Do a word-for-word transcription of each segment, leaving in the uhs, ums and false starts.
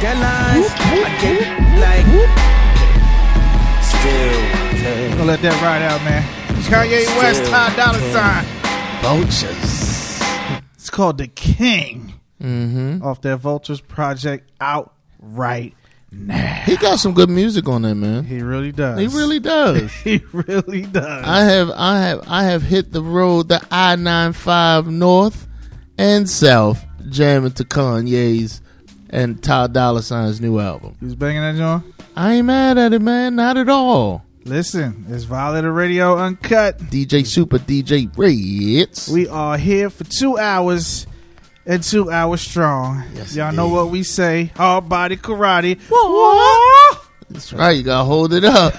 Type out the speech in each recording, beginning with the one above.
deadlines. I get like still. Gonna let that ride out, man. Kanye still West, Ty Dolla Sign. Vultures. It's called The King. Mm-hmm. Off that Vultures project out right now. He got some good music on there, man. He really does. He really does. He really does. I have, I have, I have hit the road, the I ninety-five north and south, jamming to Kanye's and Ty Dolla Sign's new album. You was banging that joint? I ain't mad at it, man. Not at all. Listen, it's Violator Radio Uncut. D J Super, D J Reds. We are here for two hours and two hours strong. Yes, y'all indeed. know what we say. All body karate. Whoa. That's right. You gotta hold it up.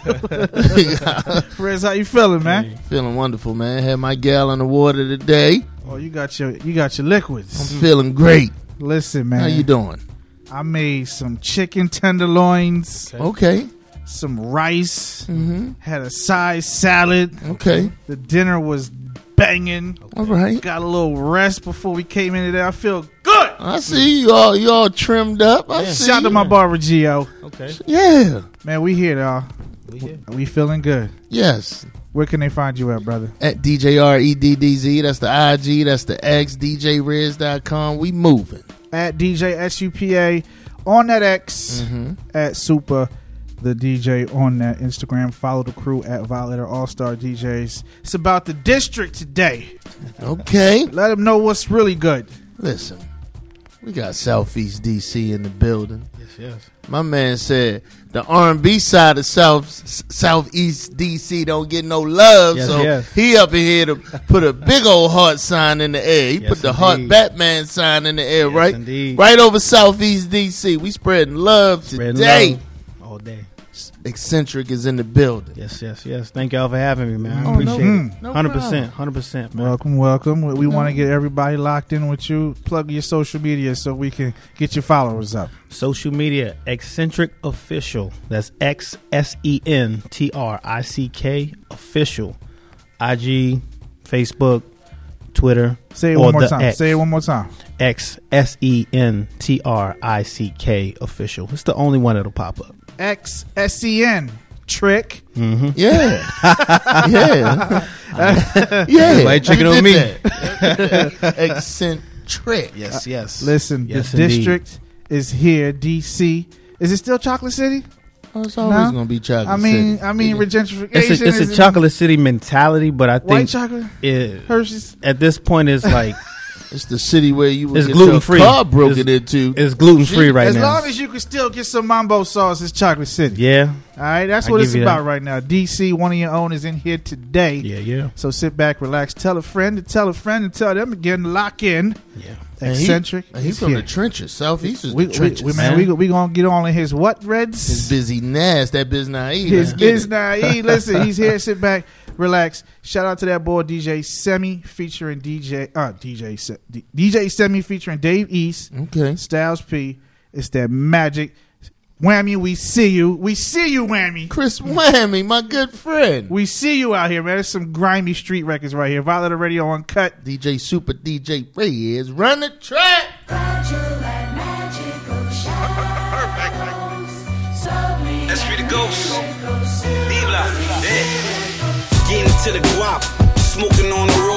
Friends, how you feeling, man? Feeling wonderful, man. Had my gal in the water today. Oh, you got your you got your liquids. I'm feeling great. Listen, man. How you doing? I made some chicken tenderloins. Okay. Some rice. Mm-hmm. Had a side salad. Okay. The dinner was banging. All right. Got a little rest before we came into there. I feel good. I see you all. You all trimmed up. I yeah. see Shout out to my barber Gio. Okay. Yeah. Man, we here, y'all. We here. We feeling good. Yes. Where can they find you at, brother? At D J R E D D Z. That's the I G. That's the X. D J Riz dot com. We moving. At D J S U P A on that X. Mm-hmm. At Super the D J on that Instagram. Follow the crew at Violator All Star D Js. It's about the district today. Okay. Let them know what's really good. Listen, we got Southeast D C in the building. Yes, yes. My man said the R and B side of South Southeast D C don't get no love, Yes, so yes. he up in here to put a big old heart sign in the air. He Yes, put the indeed. heart Batman sign in the air, Yes, right? indeed. Right over Southeast D C. We spreading love Spreading today. love all day. Eccentric is in the building. Yes, yes, yes. Thank y'all for having me, man. I Oh, appreciate no, it. no Hundred problem. percent, hundred percent, man. Welcome, welcome. We, we want to get everybody locked in with you. Plug your social media so we can get your followers up. Social media, Eccentric Official. That's X S E N T R I C K Official. I G, Facebook, Twitter. Say it or one more the time. X. Say it one more time. X S E N T R I C K Official. It's the only one that'll pop up. X S E N Trick. Mm-hmm. Yeah. yeah. yeah. Like tricking You on did me. that. Eccentric. Yes, yes. Listen, Yes, the indeed. district is here. D C. Is it still Chocolate City? Oh, it's always No? going to be chocolate I mean, City. I mean, regentrification. It's a, it's is a chocolate city mentality, but I White think chocolate. it, Hershey's. at this point it's like It's the city where you would It's get gluten-free. your car broken It's- into. it's gluten free right As now. long as you can still get some mambo sauce, it's Chocolate City. yeah, All right, that's I what give it's you about that. right now. D C, one of your own is in here today. yeah, yeah, So sit back, relax, tell a friend to tell a friend and tell them again, lock in. yeah. And he- Eccentric. and he's is from here. the trenches. Southeast is We, the we, trenches. we, man, we, we gonna get on in his what, Reds? His busy Nas, that biz naive. His Let's get biz it. naive. Listen, he's here. Sit back, relax. Shout out to that boy D J Semi featuring D J uh D J Se- D- DJ Semi featuring Dave East, Okay. Styles P. It's that magic. Whammy, we see you. We see you, Whammy. Chris Whammy, my good friend. We see you out here, man. There's some grimy street records right here. Violator Radio Uncut. D J Super, D J Reyes, run the track. Fragile and magical shadows. Subtly Let's be the ghost. magical Leave life. Yeah. Getting to the guap. Smoking on the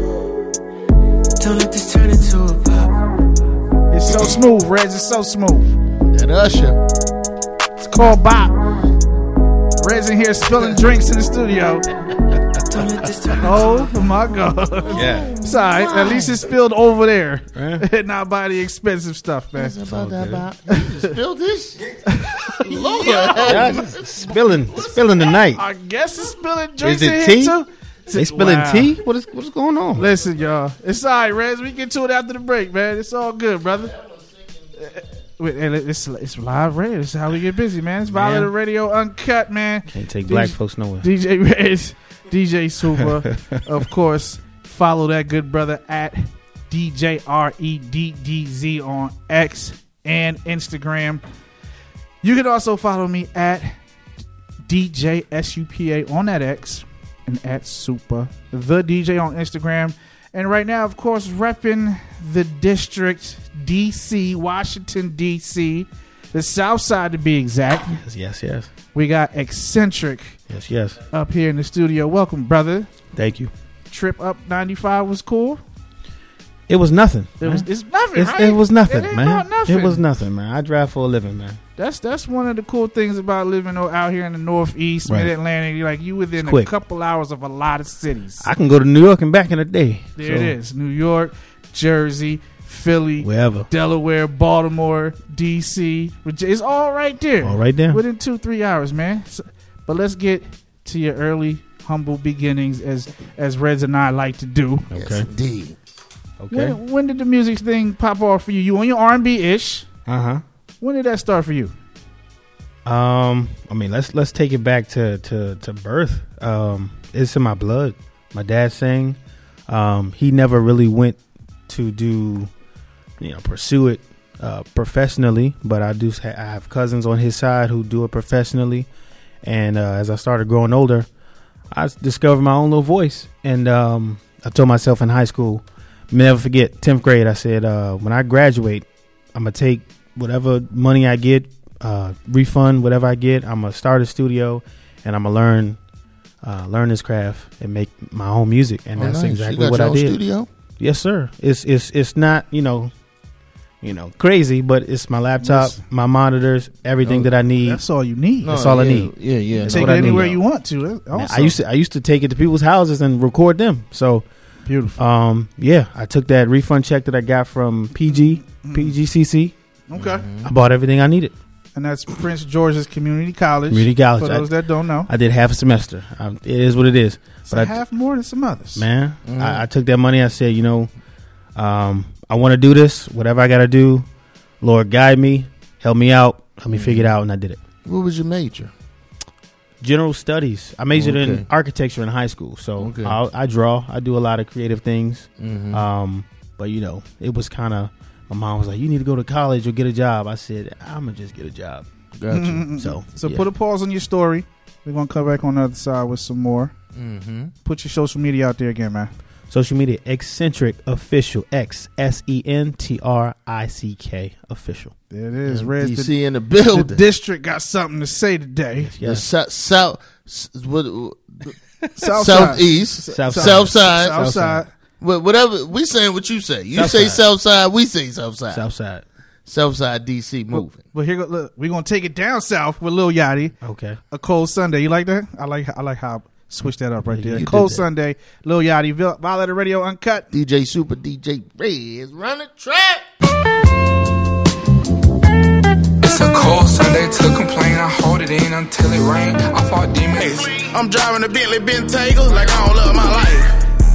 road. Don't let this turn into a pop. It's so smooth, Reds. It's so smooth. That Usher. It's called Bop. Reds in here spilling drinks in the studio. Don't let this turn Oh my God. Yeah. It's all right. At least it's spilled over there. Yeah. Not by the expensive stuff, man. About that, about. You spilled this? Lord. Yeah, spilling, spilling tonight. I guess it's spilling drinks Is it in tea? here too. They spilling Wow. tea. What is what's going on? Listen, y'all. It's all right, Rez. We get to it after the break, man. It's all good, brother. Wait, and It's, it's live radio. This is how we get busy, man. It's Violator Man. Radio Uncut, man. Can't take D J black folks nowhere. D J Rez, D J Super, of course. Follow that good brother at D J R E D D Z on X and Instagram. You can also follow me at D J S U P A on that X and at Super the D J on Instagram. And right now, of course, repping the district, D C, Washington, D C. the South Side to be exact. Yes, yes, yes, We got Eccentric yes, yes. up here in the studio. Welcome, brother. Thank you. Trip up ninety-five was cool. It was nothing. It was. man. It's nothing. It's, right? it was nothing, It ain't man. about nothing. It was nothing, man. I drive for a living, man. That's that's one of the cool things about living o- out here in the Northeast, Right. Mid Atlantic. You're like you within It's a quick. couple hours of a lot of cities. I can go to New York and back in a day. there So, it is: New York, Jersey, Philly, Wherever. Delaware, Baltimore, D C. Which is all right there. All right there. Within two three hours, man. So, but let's get to your early humble beginnings, as as Reds and I like to do. Yes, Okay. indeed. Okay. When, when did the music thing pop off for you? You on your R and B ish? Uh huh. When did that start for you? Um, I mean, let's let's take it back to to to birth. Um, it's in my blood. My dad sang. Um, he never really went to do, you know, pursue it uh, professionally. But I do. Ha- I have cousins on his side who do it professionally. And uh, as I started growing older, I s- discovered my own little voice. And um, I told myself in high school, never forget, tenth grade. I said, uh, when I graduate, I'm gonna take whatever money I get. Uh, refund whatever I get. I'm gonna start a studio, and I'm gonna learn, uh, learn this craft and make my own music. And Oh, that's nice. exactly you got what your I own did. Studio? Yes, sir. It's it's it's not you know, you know crazy, but it's my laptop, Yes. my monitors, everything Oh, that I need. That's all you need. That's all I yeah, need. Yeah, yeah. That's Take what it I need. anywhere you want to. That's Man, awesome. I used to I used to take it to people's houses and record them. So Beautiful. um yeah, I took that refund check that I got from P G P G C C. Okay. I bought everything I needed. And that's Prince George's Community College. Community college. For I- those that don't know. I did half a semester. Um, it is what it is. It's But a I, half more than some others. man, Mhm. I, I took that money. I said, you know, um, I want to do this. Whatever I got to do, Lord, guide me, help me out, help me figure it out, and I did it. What was your major? General studies. I majored Okay. in architecture in high school, so Okay. I, I draw. I do a lot of creative things. Mm-hmm. Um, but you know, it was kind of. My mom was like, "You need to go to college or get a job." I said, "I'm gonna just get a job." Gotcha. Mm-mm-mm. So, So yeah. put a pause on your story. We're going to come back on the other side with some more. Mm-hmm. Put your social media out there again, man. Social media, Eccentric Official, X S E N T R I C K Official. There it is. Reds, D the, C in the the building. district got something to say today. The Yes. sou- south, s- what, South southeast, South south, side. side, South side. Wha- whatever. We saying what you say. You South say side. south side. We say south side. South side. South side, D C moving. But here, go, look, we're gonna take it down south with Lil Yachty. Okay. A Cold Sunday. You like that? I like. I like how I switched that up right You there. did Cold that. Sunday. Lil Yachty. Vil- Violator Radio Uncut. D J Super, D J Reds, run the track. It's a cold Sunday to complain. I hold it in until it rain. I fought demons. I'm driving a Bentley Bentayga like I don't love my life.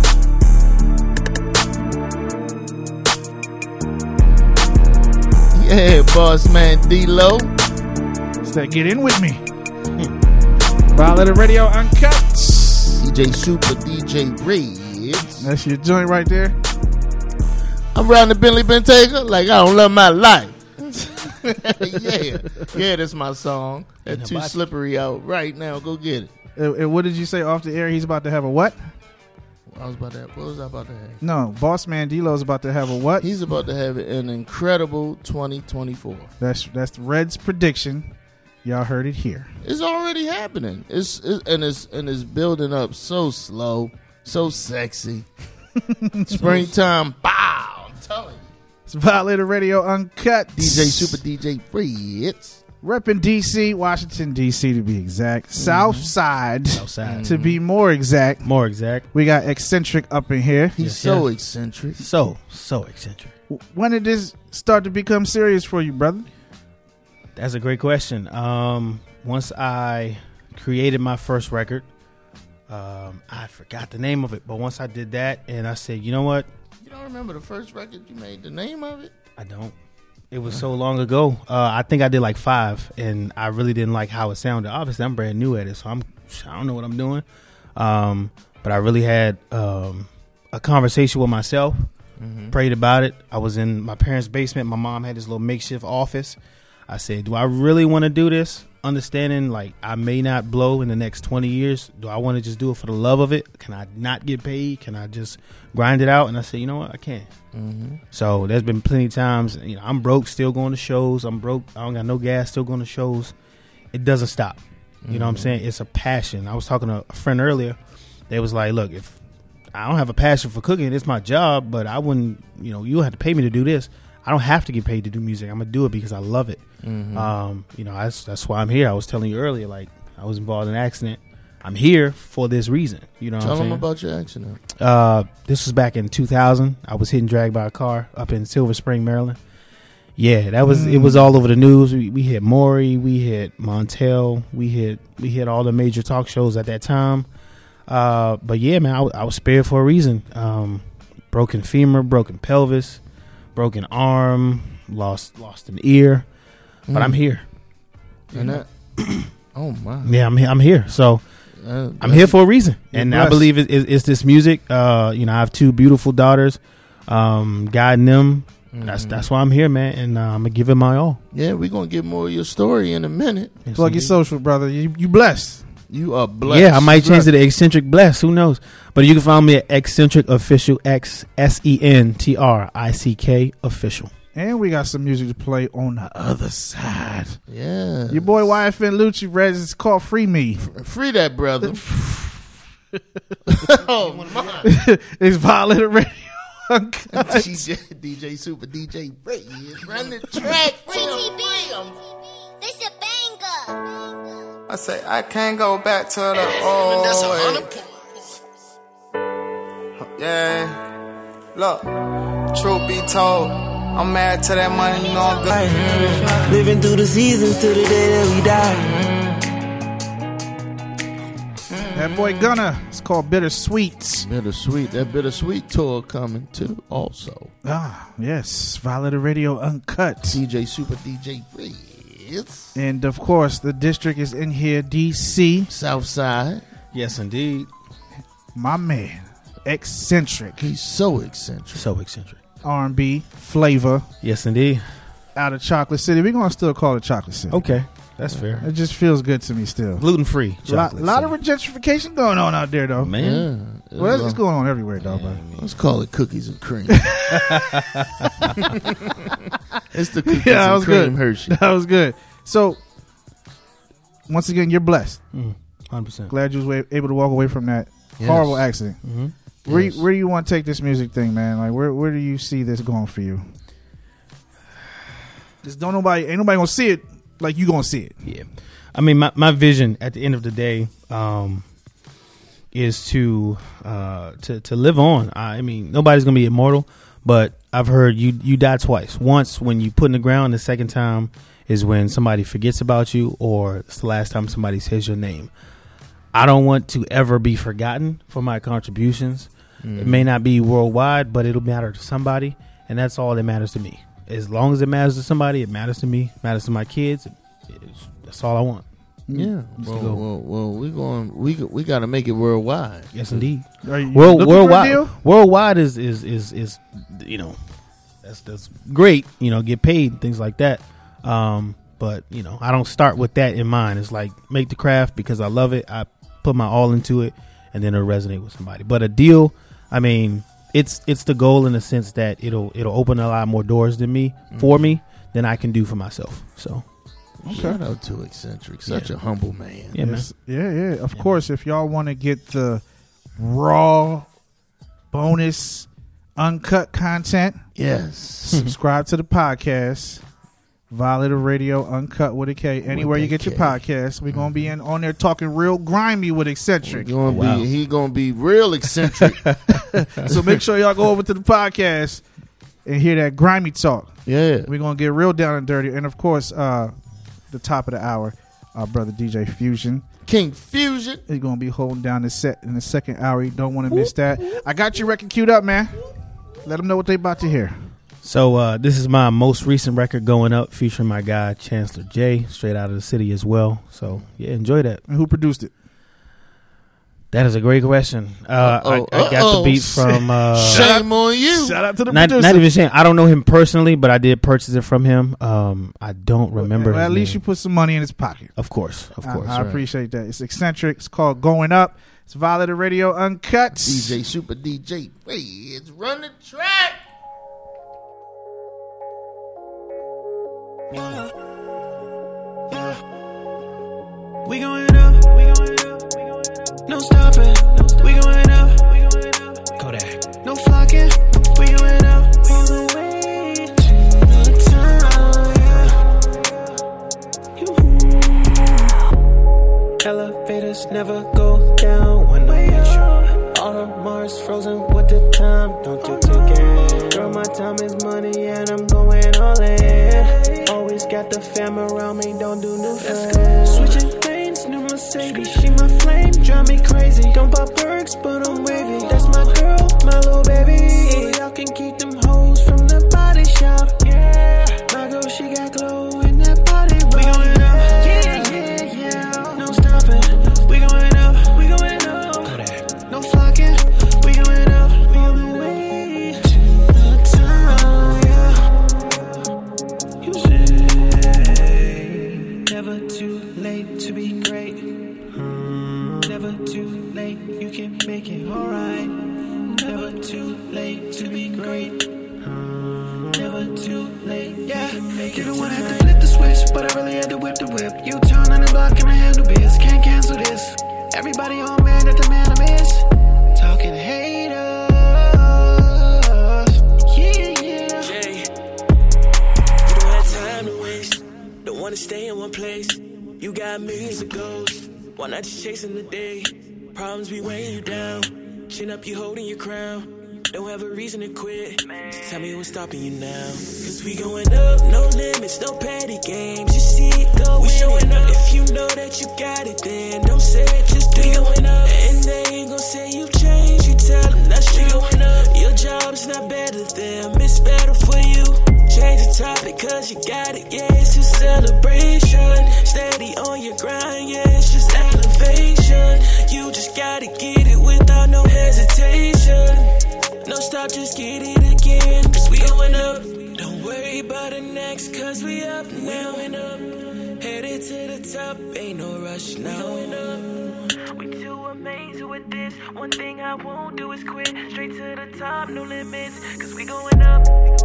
Yeah, boss man D-Lo. So get in with me. Violator Radio Uncut. D J Super, D J Reds. That's your joint right there. I'm riding the Bentley Bentayga like I don't love my life. yeah, yeah, that's my song. That Too Slippery out right now. Go get it. And, and what did you say off the air? He's about to have a what? I was about to. What was I about to have? No, Boss Man D-Lo's about to have a what? He's about to have an incredible twenty twenty-four. That's that's Red's prediction. Y'all heard it here. It's already happening. It's, it's and it's and it's building up so slow, so sexy. Springtime, bow! I'm telling you. It's Violator Radio Uncut. D J Super, D J Fritz. Repping D C, Washington, D C to be exact. South Side South side. to be more exact. More exact. We got Eccentric up in here. He's Yes, so yes. eccentric. So, so eccentric. When did this start to become serious for you, brother? That's a great question. Um, once I created my first record, um, I forgot the name of it, but once I did that and I said, you know what? You don't remember the first record you made? The name of it? I don't. It was so long ago. Uh, I think I did like five, and I really didn't like how it sounded. Obviously, I'm brand new at it, so I'm I don't know what I'm doing. Um, but I really had um, a conversation with myself, Mm-hmm. prayed about it. I was in my parents' basement. My mom had this little makeshift office. I said, "Do I really want to do this, understanding like I may not blow in the next twenty years. Do I want to just do it for the love of it? Can I not get paid? Can I just grind it out? And I said, you know what, I can. Mm-hmm. So there's been plenty of times, you know, I'm broke, still going to shows. I'm broke, I don't got no gas, still going to shows. It doesn't stop. You mm-hmm. know what I'm saying? It's a passion. I was talking to a friend earlier. They was like, look, if I don't have a passion for cooking, it's my job, but I wouldn't, you know, you have to pay me to do this. I don't have to get paid to do music. I'm going to do it because I love it. Mm-hmm. Um, you know, that's, that's why I'm here. I was telling you earlier, like, I was involved in an accident. I'm here for this reason. You know what Tell I'm saying? them about your accident. Uh, this was back in two thousand. I was hit and dragged by a car up in Silver Spring, Maryland. Yeah, that was, mm. it was all over the news. We, we hit Maury, we hit Montel, we hit, we hit all the major talk shows at that time. Uh, but yeah, man, I, w- I was spared for a reason. Um, broken femur, broken pelvis, broken arm, lost, lost an ear, mm. but I'm here. And that, oh my. Yeah, I'm, I'm here. So, Uh, I'm here for a reason, and blessed. I believe it, it, it's this music. Uh, you know, I have two beautiful daughters, um, guiding them. Mm-hmm. That's that's why I'm here, man, and uh, I'm gonna give it my all. Yeah, we're gonna get more of your story in a minute. Yes, Plug indeed. Your social, brother. You you blessed. You are blessed. Yeah, I might change it to Eccentric Bless. Who knows? But you can find me at Eccentric Official. X S E N T R I C K Official. And we got some music to play on the other side. Yeah. Your boy Y F N Lucci, Rez, it's called Free Me. Free that brother. Oh, my. It's Violator Radio. D J, D J Super, D J Ray is running the track. T T B, this a banger. I say I can't go back to the old That's a way. Yeah. Look, truth be told, I'm mad to that money, you know I'm good. Living through the seasons till the day that we die. That boy Gunna, it's called Bittersweet. Bittersweet. That Bittersweet tour coming too also. Ah, yes. Violator Radio Uncut. D J Super, D J Riz. And of course, the district is in here, D C. Southside. Yes, indeed. My man, Eccentric. He's so eccentric. So eccentric. R and B flavor. Yes, indeed. Out of Chocolate City. We're going to still call it Chocolate City. Okay. That's fair. It just feels good to me still. Gluten-free. A lot, lot of gentrification going on out there, though. Man. Yeah, well, that's going on everywhere, though. Yeah, let's call it cookies and cream. It's the cookies yeah, and cream good. Hershey. That was good. So, once again, you're blessed. Mm, one hundred percent. Glad you was able to walk away from that yes. horrible accident. Mm-hmm. Where, yes. you, where do you want to take this music thing, man? Like, where where do you see this going for you? Just don't nobody, ain't nobody gonna see it like you gonna see it. Yeah, I mean, my, my vision at the end of the day um, is to uh, to to live on. I mean, nobody's gonna be immortal, but I've heard you you die twice. Once when you put in the ground. The second time is when somebody forgets about you, or it's the last time somebody says your name. I don't want to ever be forgotten for my contributions. Mm. It may not be worldwide, but it'll matter to somebody, and that's all that matters to me. As long as it matters to somebody, it matters to me, matters to my kids. It's, that's all I want. Yeah. Well, well, well, we going. We we got to make it worldwide. Yes, indeed. Are you World, looking worldwide. for a deal? Worldwide is, is is is you know, that's that's great. You know, get paid, things like that. Um, but you know, I don't start with that in mind. It's like make the craft because I love it. I put my all into it, and then it'll resonate with somebody. But a deal, I mean. It's it's the goal in the sense that it'll it'll open a lot more doors than me mm-hmm. for me than I can do for myself. So, okay. Shout out to Eccentric, such yeah. a humble man. Yeah, yes. man. yeah, yeah. Of yeah, course, man. If y'all want to get the raw, bonus, uncut content, yes, subscribe to the podcast. Violator Radio Uncut with a K. Anywhere you get K. your podcast, we're gonna be in on there talking real grimy with Eccentric. Gonna wow. be, he gonna be real eccentric. So make sure y'all go over to the podcast and hear that grimy talk. Yeah, we're gonna get real down and dirty. And of course, uh, the top of the hour, our brother D J Fusion, King Fusion, is gonna be holding down the set in the second hour. You don't want to miss that. I got your record queued up, man. Let them know what they about to hear. So uh, this is my most recent record going up, featuring my guy Chancellor J, straight out of the city as well. So yeah, enjoy that. And who produced it? That is a great question. Uh, I, I got the beat from. Uh, Shame on you. Shout out to the not, producer. not even saying I don't know him personally, but I did purchase it from him. Um, I don't remember. Well, his at least name. you put some money in his pocket. Of course, of course. I, I appreciate that. It's eccentric. It's called Going Up. It's Violator Radio Uncut. D J Super D J. Hey, it's run the track. Yeah. Yeah. We going up. We going up. No stopping. We going up. We going up. Kodak. No flocking. We going up. All the way to the top. Elevators never go down when I'm with you. All the Mars frozen with the time. Don't do it again. Girl, my time is money and I'm going all in. Always got the fam around me. Don't do new friends. Switching lanes, new Mercedes. She my flame, drive me crazy. Don't pop perks, but I'm wavy. That's my girl, my little baby. Y'all can keep them hoes from the body shop. Yeah, my girl, she got glow in that body. We going up, yeah, yeah, yeah. No stopping. We going up, we going up. No flocking. We going up. We on the way to the top. Yeah. You say never too late to be great. Never too late, you can make it alright. Never too late to be great. Never too late, yeah. You can make it. Didn't wanna have to flip the switch, but I really had to whip the whip. You turn on the block and I handle biz. Can't cancel this. Everybody on man at the man I miss. Talking haters. Yeah, yeah. Jay, you don't have time to waste. Don't wanna stay in one place. You got millions of goals. Why not just chasing the day? Problems be weighing you down. Chin up, you holding your crown. Don't have a reason to quit. So tell me what's stopping you now. Cause we going up, no limits, no petty games. You see it going. We showing up. If you know that you got it, then don't say it, just do it. Going up. And they ain't gon' say you changed. You tell them that's true. Going up. Your job's not better than them. It's better for you. Change the topic cause you got it. Yeah, it's a celebration. Steady on your grind. Yeah, it's just elevation. You just gotta get it without no hesitation. No stop, just get it again. Cause we going up. Don't worry about the next, cause we up now and up. Headed to the top, ain't no rush now and up. We too amazing with this. One thing I won't do is quit. Straight to the top, no limits. Cause we going up.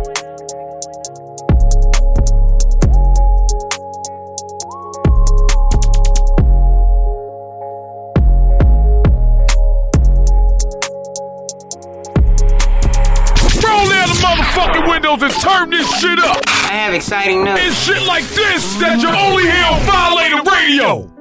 Roll down the motherfucking windows and turn this shit up. I have exciting news. It's shit like this that you only hear on Violator Radio.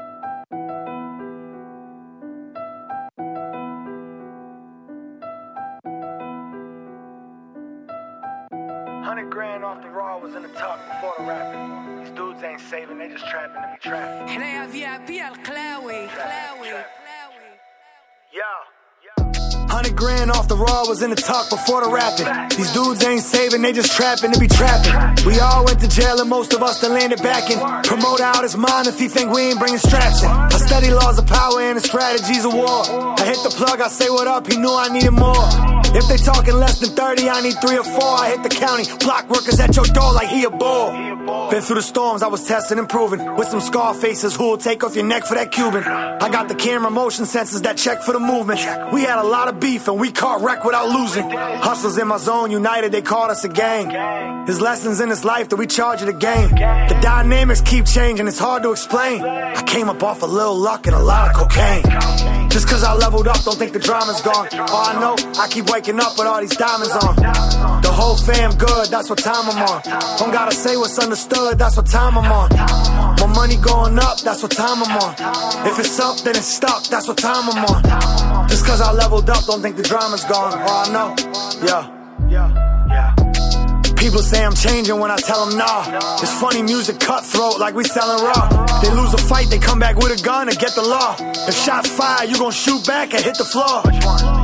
Hundred grand off the raw was in the talk before the rapping. These dudes ain't saving, they just trapping to be trapped. حنايا في اي بي القلاوي قلاوي Yeah. Hundred grand off the raw was in the talk before the rapping. These dudes ain't saving, they just trapping to be trapping. We all went to jail and most of us done landed back in. Promoter out his mind if he think we ain't bringing straps in. I study laws of power and the strategies of war. I hit the plug, I say what up, he knew I needed more. If they talking less than thirty, I need three or four. I hit the county, block workers at your door like he a bull. Been through the storms, I was testing and proving. With some scar faces who'll take off your neck for that Cuban. I got the camera motion sensors that check for the movement. We had a lot of beef and we caught wreck without losing. Hustlers in my zone, united, they called us a gang. There's lessons in this life that we charge it a game. The dynamics keep changing, it's hard to explain. I came up off a little luck and a lot of cocaine. Just cause I leveled up, don't think the drama's gone. All I know, I keep waking up with all these diamonds on. The whole fam good, that's what time I'm on. Don't gotta say what's understood, that's what time I'm on. My money going up, that's what time I'm on. If it's up, then it's stuck, that's what time I'm on. Just cause I leveled up, don't think the drama's gone. All I know, yeah, yeah, yeah. People say I'm changing when I tell them nah. It's funny music cutthroat like we selling raw. They lose a fight, they come back with a gun and get the law. If shots fire, you gon' shoot back and hit the floor.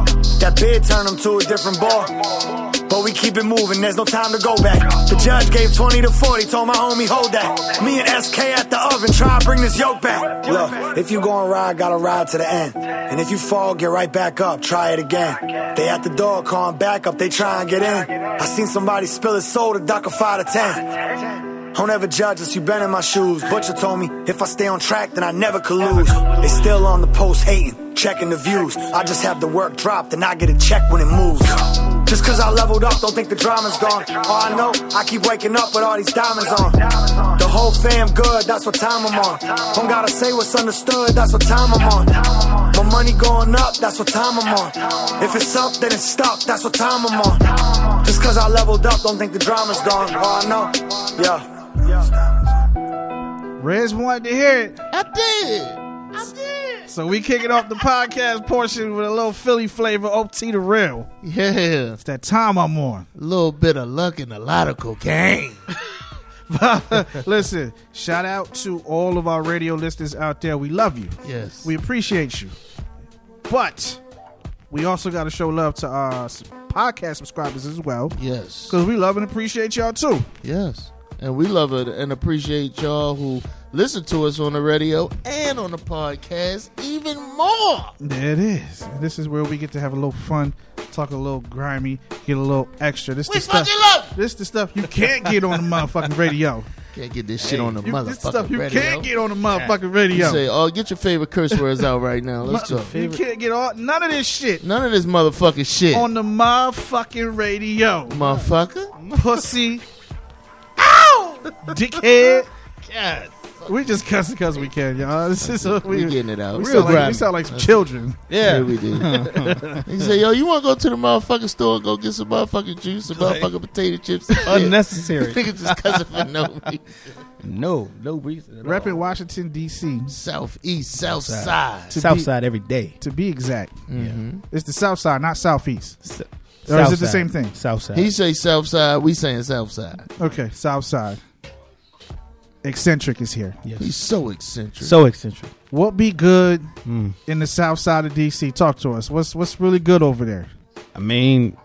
That bid turned him to a different ball. But we keep it moving, there's no time to go back. The judge gave twenty to forty, told my homie, hold that. Me and S K at the oven, try to bring this yoke back. Look, if you gon' ride, gotta ride to the end. And if you fall, get right back up, try it again. They at the door, calling back up, they try and get in. I seen somebody spill his soul to duck a five to ten. Don't ever judge us, you been in my shoes. Butcher told me, if I stay on track, then I never could lose. They still on the post hating, checking the views. I just have the work dropped, and I get a check when it moves. Just cause I leveled up, don't think the drama's gone. All I know, I keep waking up with all these diamonds on. The whole fam good, that's what time I'm on. Don't gotta say what's understood, that's what time I'm on. My money going up, that's what time I'm on. If it's up, then it's stuck, that's what time I'm on. Just cause I leveled up, don't think the drama's gone. All I know, yeah. Rez wanted to hear it. I did. I did. So we kicking off the podcast portion with a little Philly flavor, O T the real. Yeah. It's that time I'm on. A little bit of luck and a lot of cocaine. Listen, shout out to all of our radio listeners out there. We love you. Yes. We appreciate you. But we also got to show love to our podcast subscribers as well. Yes. Because we love and appreciate y'all too. Yes. And we love it and appreciate y'all who listen to us on the radio and on the podcast even more. There it is. And this is where we get to have a little fun, talk a little grimy, get a little extra. This we the stuff. love. This the stuff you can't get on the motherfucking radio. Can't get this shit hey, on the you, motherfucking this stuff you radio. can't get on the motherfucking radio. You say, oh, get your favorite curse words out right now. Let's go. You can't get all none of this shit. None of this motherfucking shit on the motherfucking radio, motherfucker. Pussy. Ow, dickhead. God. We just cussing because we can, y'all. This is what we, we getting it out. We, Real sound like, we sound like some children. Yeah, yeah we did. He said, "Yo, you want to go to the motherfucking store and go get some motherfucking juice, some like, motherfucking potato chips?" Unnecessary. Nigga just cussing for no reason. No, no reason at all. Repping Washington D C, southeast, south side, south side every day. To be exact, mm-hmm. It's the south side, not southeast. S- South or is it the side. same thing? South side. He say south side. We saying south side. Okay, south side. Eccentric is here. Yes. He's so eccentric. So eccentric. What be good mm. in the south side of D C? Talk to us. What's what's really good over there? I mean,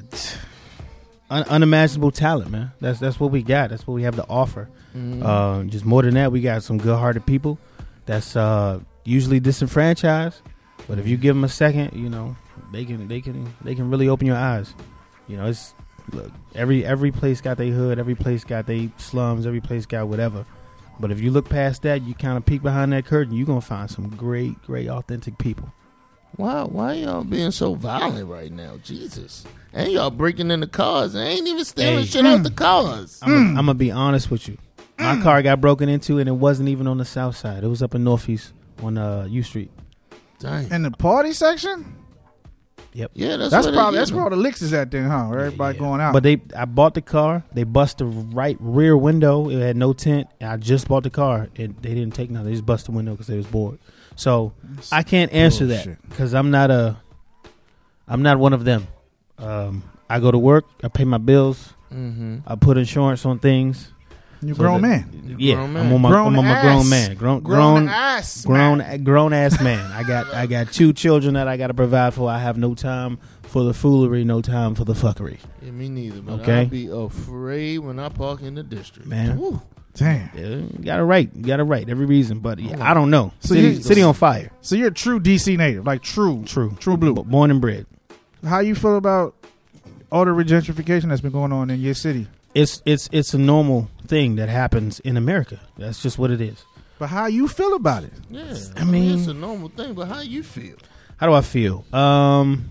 un- unimaginable talent, man. That's that's what we got. That's what we have to offer. Mm. Uh, just more than that, we got some good-hearted people that's uh, usually disenfranchised. But if you give them a second, you know, they can they can they can really open your eyes. You know, it's look, every every place got their hood, every place got their slums, every place got whatever. But if you look past that, you kind of peek behind that curtain, you're gonna find some great, great, authentic people. Why why y'all being so violent right now? Jesus. And y'all breaking into cars and ain't even stealing hey. shit mm. out the cars. I'm gonna be honest with you. My mm. car got broken into and it wasn't even on the south side. It was up in Northeast on uh, U Street. Dang. In the party section? Yep. Yeah, that's, that's probably that's where all the licks is at then, huh? Where everybody yeah, yeah. going out. But they, I bought the car. They bust the right rear window. It had no tint. I just bought the car, and they didn't take nothing. They just bust the window because they was bored. So that's I can't answer bullshit. that because I'm not a, I'm not one of them. Um, I go to work. I pay my bills. Mm-hmm. I put insurance on things. You're a so grown that, man. Yeah, grown man. I'm on my, grown I'm on my ass. grown man. Grown, grown, grown ass, grown, man. grown ass man. I got, I got two children that I got to provide for. I have no time for the foolery, no time for the fuckery. Yeah, me neither. But okay? I'll be afraid when I park in the district, man. Woo. Damn, yeah, you got it right. You got it right. Every reason, but yeah, I don't know. So city, you, city on fire. So you're a true D C native, like true, true, true blue, born and bred. How you feel about all the regentrification that's been going on in your city? It's it's it's a normal thing that happens in America. That's just what it is. But how you feel about it? Yeah, I mean, it's a normal thing. But how you feel? How do I feel? Um,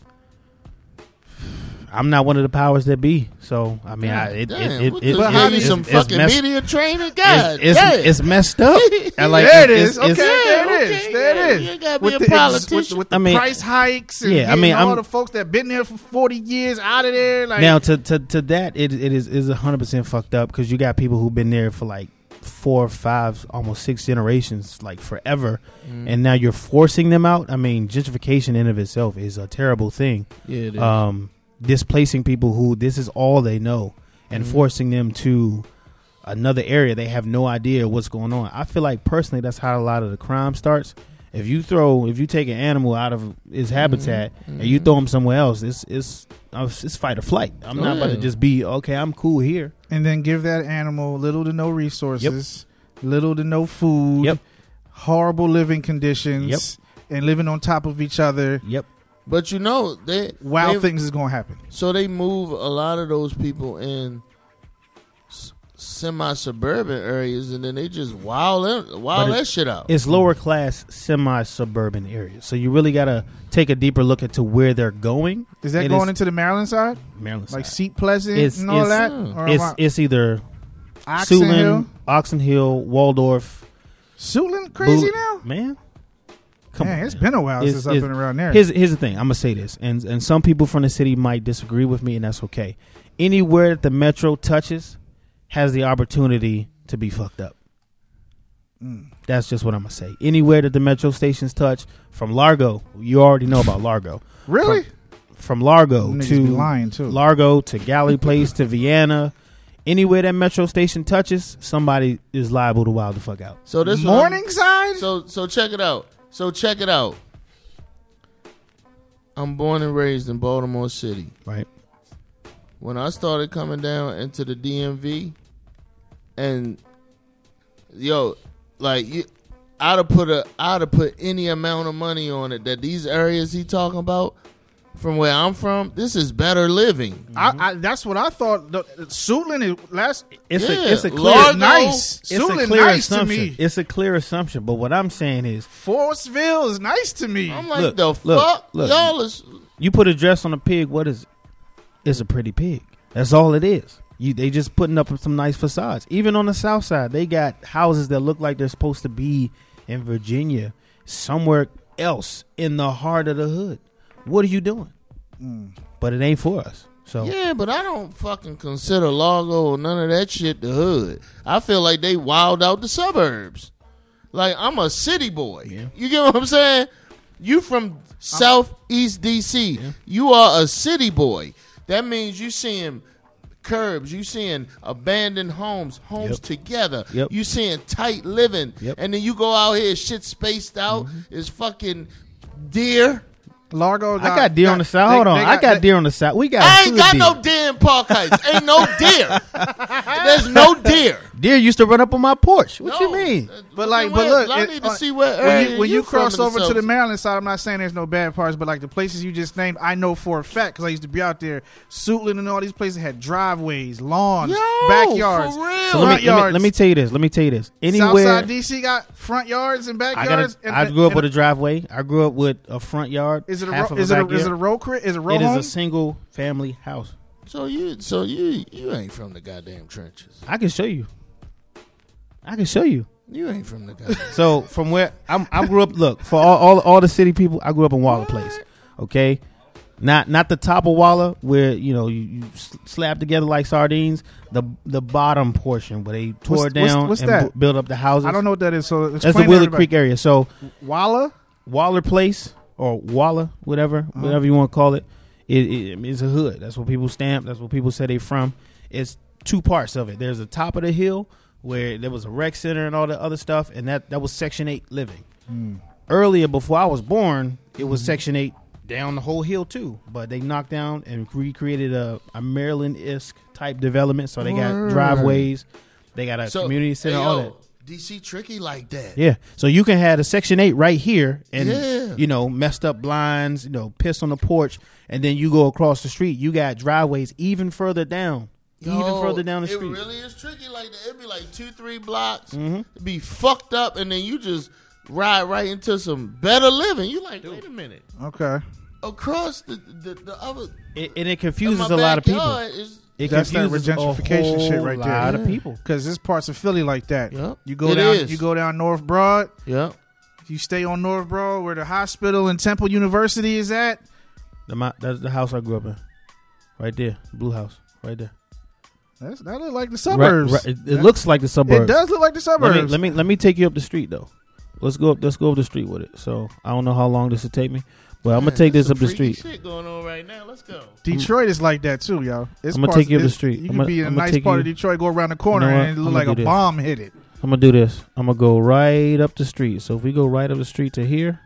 I'm not one of the powers that be. So I mean, I, it, Damn, it, it, it, but it, how it, you some it's, fucking it's media training? God, it's, it's, it's messed up. I like there it, it is. It's, it's, okay, there yeah, it is. okay, There yeah, it is. You gotta with be the a politician. Ex, with, with the I mean, price hikes and yeah, I mean, all I'm, the folks that been there for forty years out of there. Like, now, to to to that, it it is is one hundred percent fucked up because you got people who've been there for like four, five, almost six generations, like forever, mm. and now you're forcing them out. I mean, gentrification in and of itself is a terrible thing. Yeah, it is. Um, displacing people who this is all they know and mm. forcing them to another area they have no idea what's going on. I feel like personally that's how a lot of the crime starts, If you throw, if you take an animal out of its habitat Mm-hmm. and you throw him somewhere else, it's it's it's fight or flight. I'm Oh, not about yeah. to just be okay. I'm cool here. And then give that animal little to no resources, little to no food, Yep. horrible living conditions, Yep. and living on top of each other. Yep. But you know, they Wild they- things is gonna happen. So they move a lot of those people in s- semi-suburban areas, and then they just wild it- wild But it- that shit out. It's lower class, semi suburban areas. So you really got to take a deeper look into where they're going. Is that It going is- into the Maryland side? Maryland Like side. Seat Pleasant It's- and all it's- that? Mm. Or It's am I- it's either Oxon Suitland, Hill? Oxon Hill, Waldorf. Suitland crazy Boot- now? Man. Come Man, on, it's man. been a while It's- since I've it's- been around there. Here's, here's the thing. I'm going to say this, and, and some people from the city might disagree with me, and that's okay. Anywhere that the metro touches has the opportunity to be fucked up. Mm. That's just what I'm going to say. Anywhere that the metro stations touch, from Largo, you already know about Largo. Really? From, from Largo Niggas to be lying, too. Largo to Galley Place to Vienna, anywhere that metro station touches, somebody is liable to wild the fuck out. So this what I'm- Morningside? So so check it out. So check it out. I'm born and raised in Baltimore City. Right. When I started coming down into the D M V, and yo, like you, I'd have put a, I'd have put any amount of money on it that these areas he talking about, from where I'm from, this is better living. I, I, that's what I thought. The, Suitland is last. It's Yeah, a it's a clear Largo, nice. It's a Suitland clear nice to assumption. me. It's a clear assumption. But what I'm saying is, Forestville is nice to me. I'm like, Look, the look, fuck, look. y'all is. you put a dress on a pig. What is it? It's a pretty pig. That's all it is. You they just putting up some nice facades. Even on the south side, they got houses that look like they're supposed to be in Virginia, somewhere else in the heart of the hood. What are you doing? Mm. But it ain't for us. So Yeah, but I don't fucking consider Largo or none of that shit the hood. I feel like they wild out the suburbs. Like, I'm a city boy. Yeah. You get what I'm saying? You from Southeast D C. Yeah. You are a city boy. That means you seeing curbs. You seeing abandoned homes, homes Yep. together. Yep. You seeing tight living. Yep. And then you go out here, shit spaced out. It's fucking deer. Largo. I got deer on the side. they- Hold on, they I got they- deer on the side. We got. I ain't hood got deer. no deer in Park Heights. Ain't no deer. There's no deer. Deer used to run up on my porch. What you No. mean? But like, Where- but look, I it- need to uh, see where when area you, when you you from cross in the over to South. the Maryland side, I'm not saying there's no bad parts, but like the places you just named, I know for a fact because I used to be out there. Suitland and all these places had driveways, lawns, Yo, backyards. for real. So let Front me, let me yards. let me tell you this. Let me tell you this. Anywhere Southside D C got front yards and I got, backyards. a, and, I grew up and- with a driveway. I grew up with a front yard. Is it a half ro- of is it a, backyard. is it a row crit? Is it a row It is home? a single family house. So you, so you, you ain't from the goddamn trenches. I can show you. I can show you. You ain't from the goddamn. So from where I'm, I grew up. Look, for all, all all the city people, I grew up in Waller Place. Okay, not not the top of Waller where you know you, you s- slap together like sardines. The the bottom portion where they tore What's- it down what's- what's and that? bu- built up the houses. I don't know what that is. So That's explain the to Willow everybody. Creek area. So Walla. Waller Place or Waller, whatever, whatever you want to call it, it, it it's a hood. That's what people stamp. That's what people say they from. It's two parts of it. There's the top of the hill where there was a rec center and all the other stuff, and that, that was Section eight living. Mm. Earlier, before I was born, it was Section eight down the whole hill too. But they knocked down and recreated a, a Maryland-esque type development. So they got Word. driveways, they got a So, community center, hey, all yo, that. D C tricky like that. Yeah, so you can have a Section eight right here, and Yeah. you know, messed up blinds, you know, piss on the porch, and then you go across the street. You got driveways even further down, even Yo, further down the it street. really is tricky like that. It'd be like two, three blocks. Mhm. It'd be fucked up, and then you just ride right into some better living. You like, wait a minute. Okay. Across the the, the other, It, and it confuses my a lot of people. backyard is- It That's that confuses a gentrification whole shit right there. lot Yeah. of people. Because there's parts of Philly like that. Yep. You go It down. is. You go down North Broad. yeah. You stay on North Broad where the hospital and Temple University is at. The, my, that's the house I grew up in, right there, Blue House, right there. That's, that look like the suburbs. Right, right. It, it That- looks like the suburbs. It does look like the Let me, suburbs. let me let me take you up the street though. Let's go up. Let's go up the street with it. So I don't know how long this will take me, but I'm gonna Man, take there's this up some the freaky street. Shit going on right now. Let's go. Detroit is like that too, yo. It's I'ma parts- take you up the it's- street. You I'ma- can be in a I'ma nice take part you- of Detroit, go around the corner, You know what? and it look I'ma like do a this. bomb hit it. I'm I'm gonna do this. I'm gonna go right up the street. So if we go right up the street to here,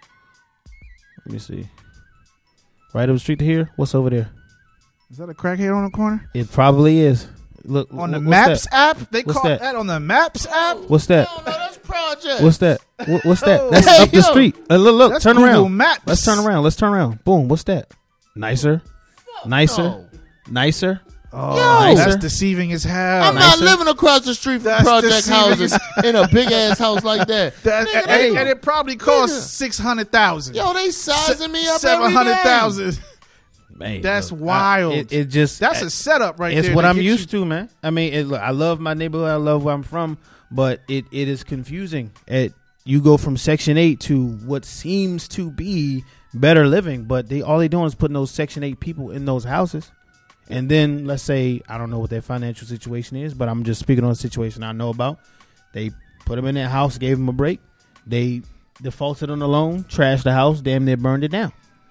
let me see. Right up the street to here. What's over there? Is that a crackhead on the corner? It probably is. Look on the what's Maps that? app. They what's call that? that on the Maps app. What's that? No, no, that's Project. What's that? What, what's that? That's Hey, up the yo. street. Uh, look, look. That's Turn Google around. Maps. Let's turn around. Let's turn around. Boom. What's that? Nicer. Nicer. no. Nicer. Oh, Yo. that's deceiving as hell. I'm not living across the street from That's Project deceiving houses as- in a big ass house like that. That- Nigga, and, they- and it probably costs Nigga. six hundred thousand. Yo, they sizing me up Seven hundred every day. thousand. Man, That's look, wild. I, it, it just That's a setup right it's there. what to I'm get used you- to, man. I mean, it, look, I love my neighborhood. I love where I'm from, but it, it is confusing. It you go from Section Eight to what seems to be better living, but they all they doing is putting those Section Eight people in those houses, and then let's say I don't know what their financial situation is, but I'm just speaking on a situation I know about. They put them in their house, gave them a break. They defaulted on the loan, trashed the house, damn near burned it down.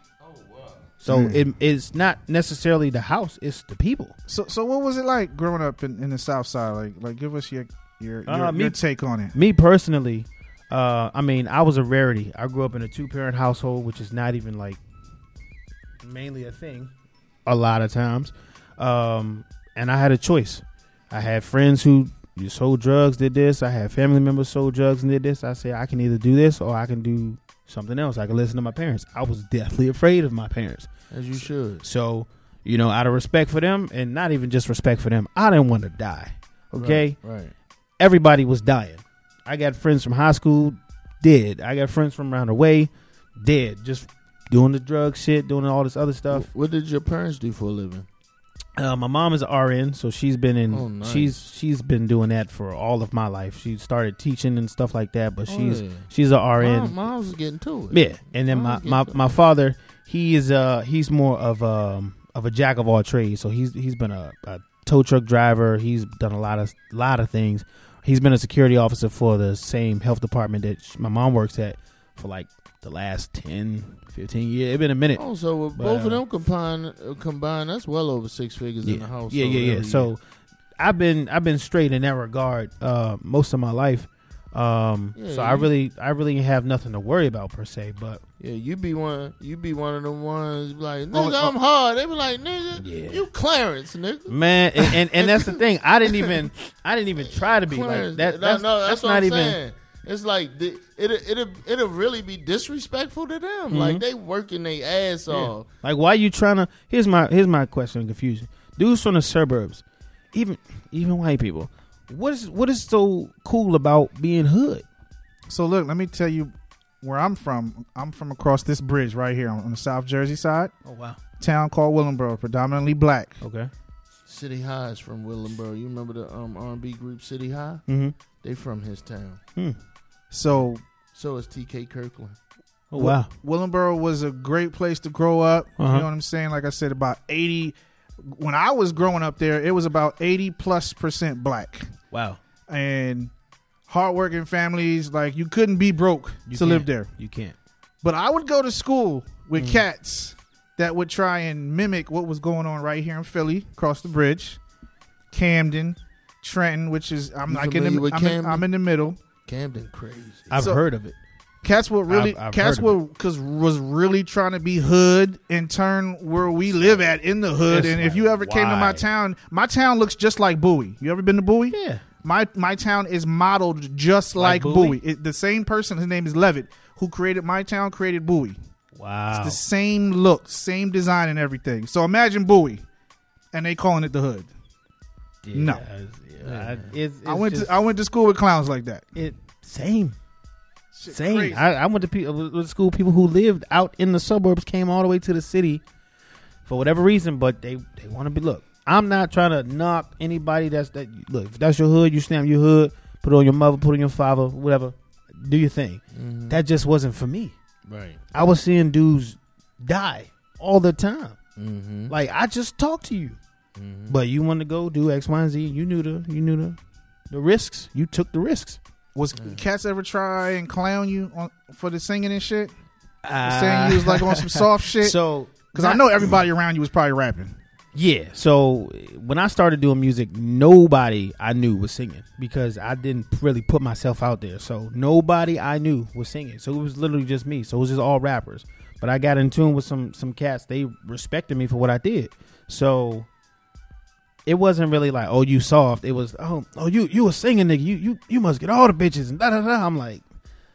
So Mm. it, it's not necessarily the house; it's the people. So, so what was it like growing up in, in the South Side? Like, like, give us your your, your, Uh, me- your take on it. Me personally, uh, I mean, I was a rarity. I grew up in a two-parent household, which is not even like mainly a thing a lot of times. Um, and I had a choice. I had friends who sold drugs, did this. I had family members sold drugs and did this. I said I can either do this or I can do something else. I can listen to my parents. I was deathly afraid of my parents. As you should. So, you know, out of respect for them, and not even just respect for them, I didn't want to die. Okay? Right. right. Everybody was dying. I got friends from high school, dead. I got friends from around the way, dead. Just doing the drug shit, doing all this other stuff. What did your parents do for a living? Uh, my mom is an R N, so she's been in. Oh, nice. She's she's been doing that for all of my life. She started teaching and stuff like that, but Oh, she's yeah. she's an R N. Mom, Mom's getting to it. Yeah, and then my, Mom's my, getting to my it. father, he is uh he's more of um of a jack of all trades. So he's he's been a, a tow truck driver. He's done a lot of lot of things. He's been a security officer for the same health department that sh- my mom works at for like the last ten, fifteen years. It's been a minute. Oh, so with But, both uh, of them combined, uh, combined, that's well over six figures yeah, in the house. yeah, yeah, yeah. So I've been I've been straight in that regard uh, most of my life. Um, Yeah, so I you- really I really have nothing to worry about per se. But yeah, you be one, you be one of them ones like, Oh, nigga, oh. I'm hard. They be like, nigga, you Clarence, nigga. man, and, and and that's the thing. I didn't even I didn't even try to be Clarence, like that. no, That's, no, that's, that's what not I'm even. saying. It's like the, it it'll it'll really be disrespectful to them. Mhm. Like they working their ass Yeah. off. Like, why you trying to? Here's my here's my question and confusion. Dudes from the suburbs, even even white people, what is what is so cool about being hood? So look, let me tell you where I'm from. I'm from across this bridge right here on, on the South Jersey side. Oh wow, town called Willenboro, predominantly black. Okay. City High is from Willenboro. You remember the um, R and B group City High? Mm-hmm. They from his town. Hmm. So So is T K Kirkland. Oh wow, Willenboro was a great place to grow up. Uh-huh. You know what I'm saying? Like I said, about eighty. When I was growing up there, it was about eighty plus percent black. Wow. And hardworking families, like you couldn't be broke You to can't. live there. You can't. But I would go to school with Mm. cats that would try and mimic what was going on right here in Philly, across the bridge, Camden, Trenton, which is I'm You like in familiar the with I'm in, Camden? I'm in the middle. Camden crazy. I've So- heard of it. Cats were really I've- I've cats heard of were because was really trying to be hood and turn where we live at in the hood. It's And if like, you ever came to my why? town, my town looks just like Bowie. You ever been to Bowie? Yeah. My my town is modeled just like, Like Bowie. Bowie? It, the same person, his name is Levitt, who created my town, created Bowie. Wow. It's the same look, same design, and everything. So imagine Bowie, and they calling it the hood. Yeah, No. it's- yeah, I- it's, I it's went just- to I went to school with clowns like that. It same. Shit Same. crazy. I, I went to pe- with school. People who lived out in the suburbs came all the way to the city for whatever reason, but they they want to be. Look, I'm not trying to knock anybody. That's that. Look, if that's your hood, you stamp your hood. Put it on your mother. Put it on your father. Whatever. Do your thing. Mhm. That just wasn't for me. Right. I was seeing dudes die all the time. Mm-hmm. Like I just talked to you, Mm-hmm. but you wanted to go do X, Y, and Z. You knew the you knew the the risks. You took the risks. Was cats ever try and clown you on, for the singing and shit? Uh, Saying you was like on some soft shit. So because I know everybody around you was probably rapping. Yeah, so when I started doing music, nobody I knew was singing because I didn't really put myself out there. So nobody I knew was singing. So it was literally just me. So it was just all rappers. But I got in tune with some some cats. They respected me for what I did. So it wasn't really like, oh, you soft. It was, oh, oh, you you a singing nigga. You you you must get all the bitches and da da da. I'm like,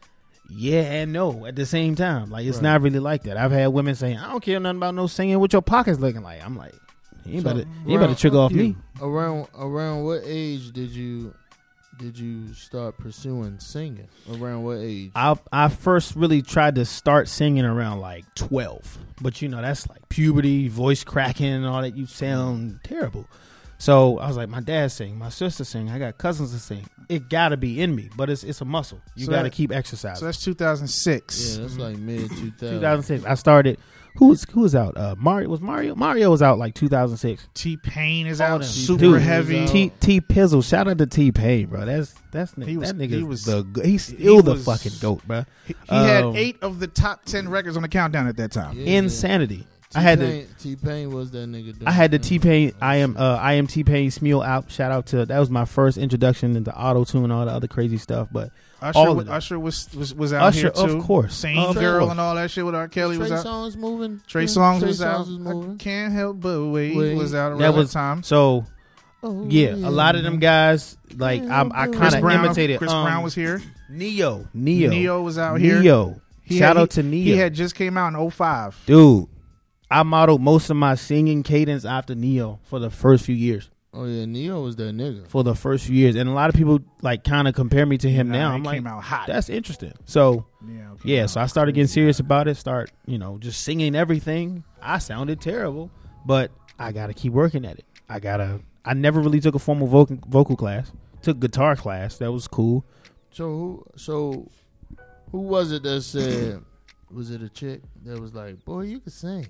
yeah and no at the same time. Like it's right. Not really like that. I've had women saying, I don't care nothing about no singing. What your pockets looking like? I'm like, you so better you better trigger off you, me. Around around what age did you did you start pursuing singing? Around what age? I I first really tried to start singing around like twelve, but you know that's like puberty, voice cracking, and all that. You sound terrible. So I was like, my dad sing, my sister sing, I got cousins to sing. It gotta be in me, but it's it's a muscle. You so gotta that, keep exercising. So that's two thousand six. Yeah, that's like mid two thousand. two thousand six. I started. Who was who was out? Uh, Mario was Mario. Mario was out like two thousand six. T Pain is All out, them. super Dude, heavy. T T Pizzle. Shout out to T Pain, bro. That's that's He was- that nigga. he was- the go- he's still he the was- fucking goat, bro. He, he had Um, eight of the top ten records on the countdown at that time. Yeah. Insanity. I had the T Pain was that nigga. I had the T Pain. I am uh, I am T Pain Smule out. Shout out to that was my first introduction into auto tune and all the other crazy stuff. But Usher, all was, of that. Usher was was, was out Usher, here too. of course, Same of Girl course. and all that shit with R. Kelly was Trey out. Songz moving. Trey Yeah, Songz Trey was out. Songz was I moving. can't help but wait. Wait. Was out around that was that time. so. Oh, Yeah, a lot of them guys like I, I Chris kind of Brown, imitated. Chris um, Brown was here. Neo, Neo, Neo was out here. Neo. He Shout had- out to he, Neo. He had just came out in oh five. Dude, I modeled most of my singing cadence after Neo for the first few years. Oh yeah, Neo was that nigga. For the first few years, and a lot of people like kind of compare me to him Nah, now. he I'm like, came out hot. that's interesting. So Yeah, okay, yeah, wow, so I started getting serious about it. Start, you know, just singing everything. I sounded terrible, but I got to keep working at it. I gotta. I never really took a formal vocal vocal class. Took guitar class. That was cool. So who? So who was it that said? Was it a chick that was like, "Boy, you can sing"?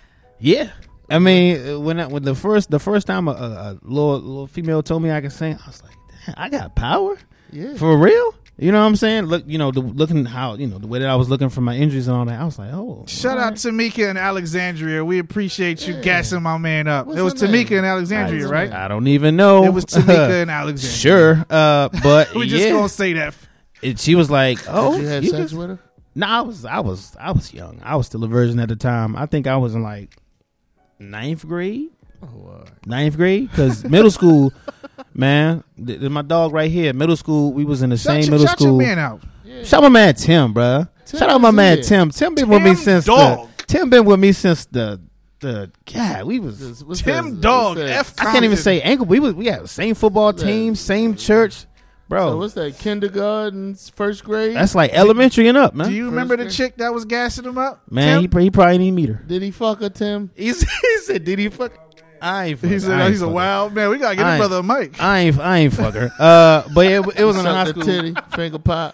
Yeah, I mean, when I, when the first the first time a, a, a little little female told me I could sing, I was like, damn, I got power. Yeah, For real. You know what I'm saying? Look, you know, the, looking how you know the way that I was looking for my injuries and all that. I was like, oh. Shout out to Tamika and Alexandria. We appreciate you Yeah. gassing my man up. What's it was her name? Tamika and Alexandria, What's her right? name? I don't even know. It was Tamika and Alexandria. Sure, uh, but We just yeah. gonna say that. It, she was like, "Oh, Did you have you sex can- with her? No, I was, I was, I was young. I was still a virgin at the time. I think I was in like ninth grade, Oh, wow. ninth grade, because middle school, man, th- there's my dog right here. Middle school, we was in the Shout, same your, middle shout school. your man out. Yeah. Shout out my man Tim, bruh. Tim Shout out my is man here. Tim. Tim been with me Tim since Dog. the. Tim been with me since the the. God, we was. This- what's Tim that- Dog, what's that? F. I can't even Compton. say ankle. We was we had the same football What's that? team, same church, bro. So what's that? Kindergarten, first grade. That's like elementary and up, man. Do you remember the grade. chick that was gassing him up? man, he, Tim? pr- he probably didn't meet her. Did he fuck her, Tim? He's, he said, "Did he fuck?" I ain't. Fuck He her. said I ain't he's a fuck her. wild man. We gotta get I his ain't- brother a mic. I ain't. I ain't fuck her. Uh, but it, it was in Suck high the school. titty, finger pop.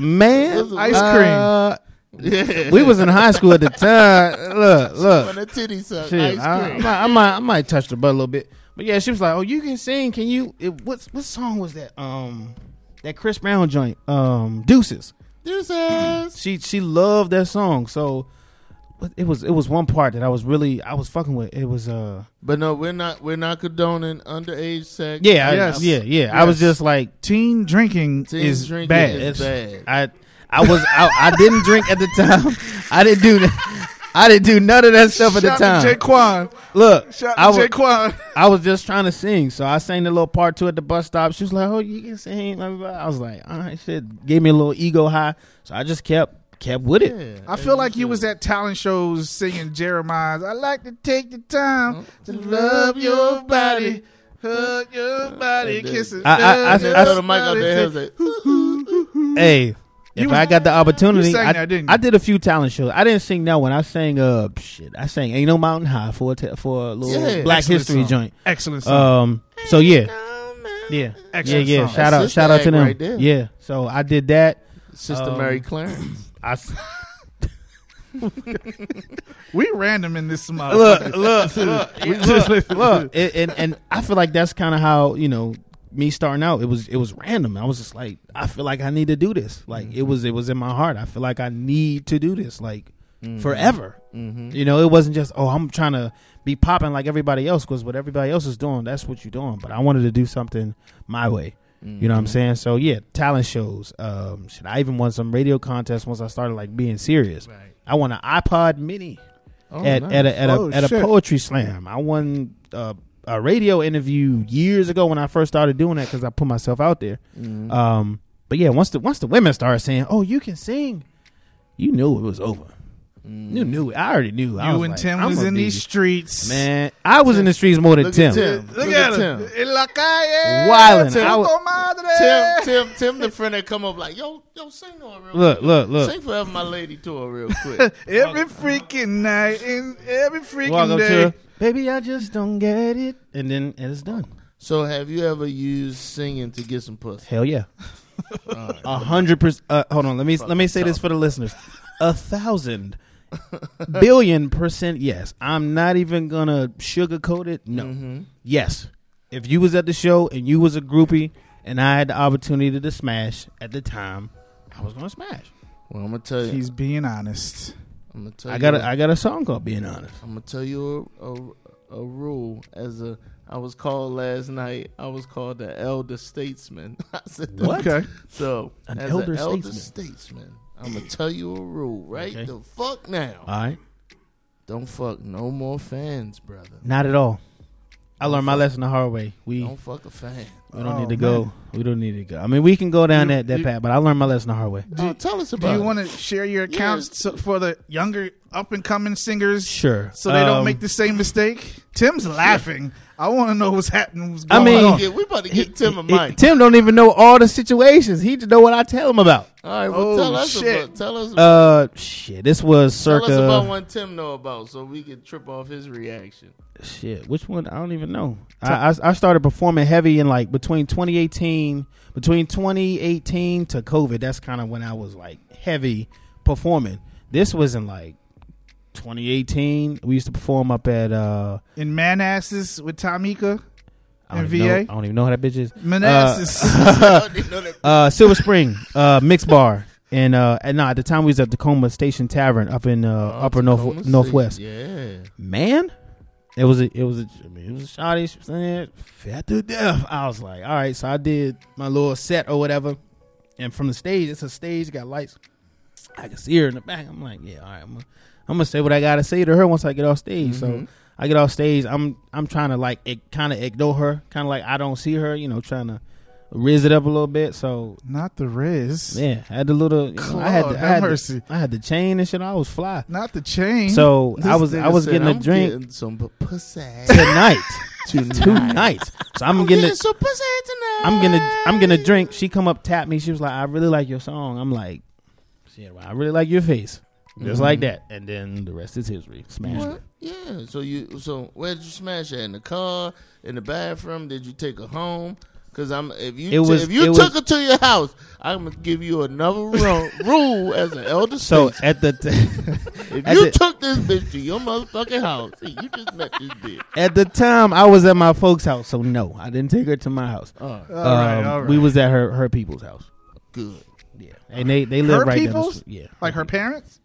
Man, Ice uh, Yeah. we was in high school at the time. Look, When look. the titty suck, Shit, ice I, I, cream. might, I might, I might touch the butt a little bit. But yeah, she was like, "Oh, you can sing? Can you? It, what's what song was that? Um, that Chris Brown joint, um, Deuces. Deuces. She she loved that song. So but it was it was one part that I was really I was fucking with. It was uh But no, we're not. We're not condoning underage sex. yeah I- Yes. yeah yeah. I was Yes. just like Teen drinking Teen is drinking bad. is It's- bad. I I was I, I didn't drink at the time. I didn't do that. I didn't do none of that stuff at the Shout time. to Jaquan. Look, Shout I out to was, Jaquan. I was just trying to sing, so I sang the little part two at the bus stop. She was like, "Oh, you can sing." Blah, blah, blah. I was like, "All right, shit." Gave me a little ego high, so I just kept kept with it. Yeah. I feel like you was at talent shows singing Jeremiah's. I like to take the time to love your body, hug your body, kiss it. I- I- I- They I- throw the mic out there. Like, Hey, if was- I got the opportunity, you sang I, that, didn't you? I did a few talent shows. I didn't sing that one. I sang uh shit. I sang "Ain't No Mountain High" for a te- for a little Yeah. Black Excellent History song. joint. Excellent song. Um, so yeah, yeah, Excellent yeah, yeah. song. Shout That's out, Sister shout out to Act them. right there. Yeah, so I did that. Sister Um, Mary Clarence. I s- We random in this look, motherfucker. look, look, We just look, look, and, and and I feel like that's kind of how you know me starting out. It was it was random. I was just like, I feel like I need to do this. Like it was it was in my heart. I feel like I need to do this. Like Mhm. forever. Mhm. You know, it wasn't just, oh, I'm trying to be popping like everybody else, because what everybody else is doing, that's what you're doing. But I wanted to do something my way. Mhm. You know what I'm saying? So yeah, talent shows. Um, shit, I even won some radio contests once I started like being serious. Right. I won an iPod Mini Oh, at, nice. at a at Oh, a at a shit. poetry slam. I won uh, a radio interview years ago when I first started doing that because I put myself out there. Mhm. Um, but yeah, once the once the women started saying, "Oh, you can sing," you knew it was over. Mm. You knew it. I already knew. I You was and like, Tim I'm was gonna in be- these streets. Man, I was in the streets more than Look Tim. at Tim. Look, Look at at him. Tim. En la calle. Wildin'. Tim. I was- Puto madre. Tim, Tim, Tim, the friend that come up like, yo, yo, sing to her real Look, quick. look, look. Sing Forever My Lady to her real quick. Every freaking night and every freaking Walk up day. to her, baby, I just don't get it, and then and it's done. So have you ever used singing to get some pussy? Hell yeah, Alright. a hundred percent. Uh, hold on, let me Fuck let me say this yourself. for the listeners: a thousand billion percent yes. I'm not even gonna sugarcoat it. No, Mhm. yes. If you was at the show and you was a groupie and I had the opportunity to smash at the time, I was gonna smash. Well, I'm gonna tell you. He's being honest. I'm gonna tell I you. got a, I got a song called "Being Honest." I'm gonna tell you a, a, a rule. As a, I was called last night. I was called the elder statesman. I said that. What? Okay. So An as elder an elder statesman. statesman, I'm gonna tell you a rule right Okay. the fuck now. All right, Don't fuck no more fans, brother. not at all. I Don't learned my fuck- lesson the hard way. We Don't fuck a fan. we don't Oh, need to man. go. We don't need to go. I mean, we can go down You- that that you- path, but I learned my lesson the hard way. Oh, tell us Do about you it. want to share your accounts so, for the younger up and coming singers? Sure. So they don't Um, make the same mistake. Tim's laughing. I want to know what's happening. What's I going mean- on. Yeah, we about to get He- Tim a he- mic. Tim don't even know all the situations. He just know what I tell him about. All right, well, Oh, tell us shit. about. Tell us. Uh, shit. This was tell circa. us about one Tim know about, so we can trip off his reaction. Shit, which one? I don't even know. I, I I started performing heavy in like between twenty eighteen, between twenty eighteen to COVID. That's kind of when I was like heavy performing. This was in like twenty eighteen. We used to perform up at uh In Manasses with Tamika I don't and even V know, A. I don't even know how that bitch is. Manassas. I didn't know that. Uh, Silver Spring, uh, Mix Bar, and uh, and no, at the time we was at Tacoma Station Tavern up in uh, Oh, Upper Tacoma North City. Northwest. Yeah. Man, it was a, it was a, I mean, it was a shawty she was saying, fat to death. I was like, all right, so I did my little set or whatever, and from the stage, it's a stage, got lights. I can see her in the back. I'm like, yeah, all right, I'm gonna, I'm gonna say what I gotta say to her once I get off stage. So Mhm. I get off stage. I'm I'm trying to like kind of ignore her, kind of like I don't see her. You know, trying to riz it up a little bit. So Not the Riz. yeah, I had the little. You know, I had Lord the, I have had mercy. the, I had the chain and shit. I was fly. Not the chain. So I This was nigga I was said, getting a "I'm drink getting some p- pussy tonight. tonight. tonight. So I'm, I'm getting. getting A, some pussy tonight. I'm gonna I'm gonna drink. She come up, tap me. She was like, I really like your song. I'm like, shit, well, I really like your face. Just like that. And then the rest is history. Smash What? it. Yeah. So you. So where did you smash at? In the car? In the bathroom? Did you take her home? Because I'm. If you. It t- was- if you it took was- her to your house, I'm gonna give you another ru- rule as an elder So statesman. at the t- If at you the- took this bitch to your motherfucking house, see, you just met this bitch. at the time I was at my folks' house, so no, I didn't take her to my house. Oh, all right, Um, all right. We was at her her people's house. good. Yeah, and they they live Her right down the people's? street. Yeah, like her parents.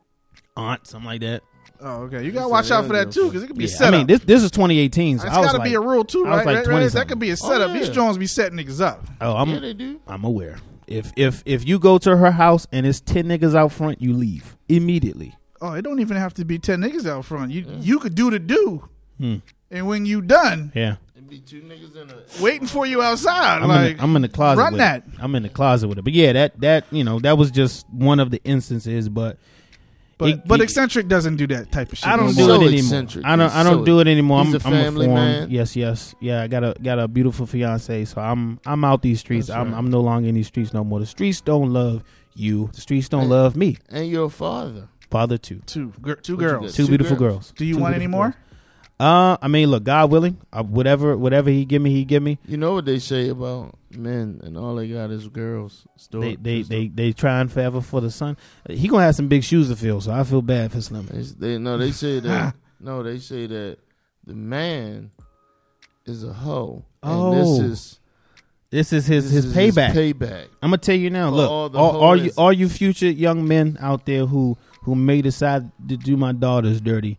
aunt, something like that. Oh, okay. You gotta watch out for that too, because it could be Yeah, set I mean up. this this is twenty eighteen. So It's I was got to like, be a rule too, I was right? like Right, twenty right? That something. could be a Oh, setup. yeah. These Jones be setting niggas up. Oh, I'm Yeah, they do. I'm aware. If if if you go to her house and it's ten niggas out front, you leave immediately. Oh, it don't even have to be ten niggas out front. You you could do the do, Hmm. and when you done, Yeah, It'd be two niggas in a. waiting for you outside. I'm, like in the, I'm in the closet. run with that. It. I'm in the closet with it. But yeah, that that you know that was just one of the instances. But But it- but it- eccentric doesn't do that type of shit. I don't no do more. So it anymore. eccentric. I don't. I He's don't so- do it anymore. he's I'm, a I'm family a foreign. man. Yes, yes, yeah. I got a got a beautiful fiance, so I'm I'm out these streets. That's I'm right. I'm no longer in these streets no more. The streets don't love you. The streets don't And- love me. And your father. Father too. Two gir- two What you girls. got? Two Two beautiful girls. girls. Do you Two want any beautiful more? girls. Uh, I mean, look, God willing, uh, whatever whatever He give me, He give me. You know what they say about men, and all they got is girls. Still, They they they they trying forever for the son. He gonna have some big shoes to fill, so I feel bad for Slim. They, they no, they say that. no, they say that the man is a hoe. And Oh. this is This is his this his is payback. payback. I'm gonna tell you now. For Look, all all, the all you hoes. all you future young men out there who who may decide to do my daughters dirty,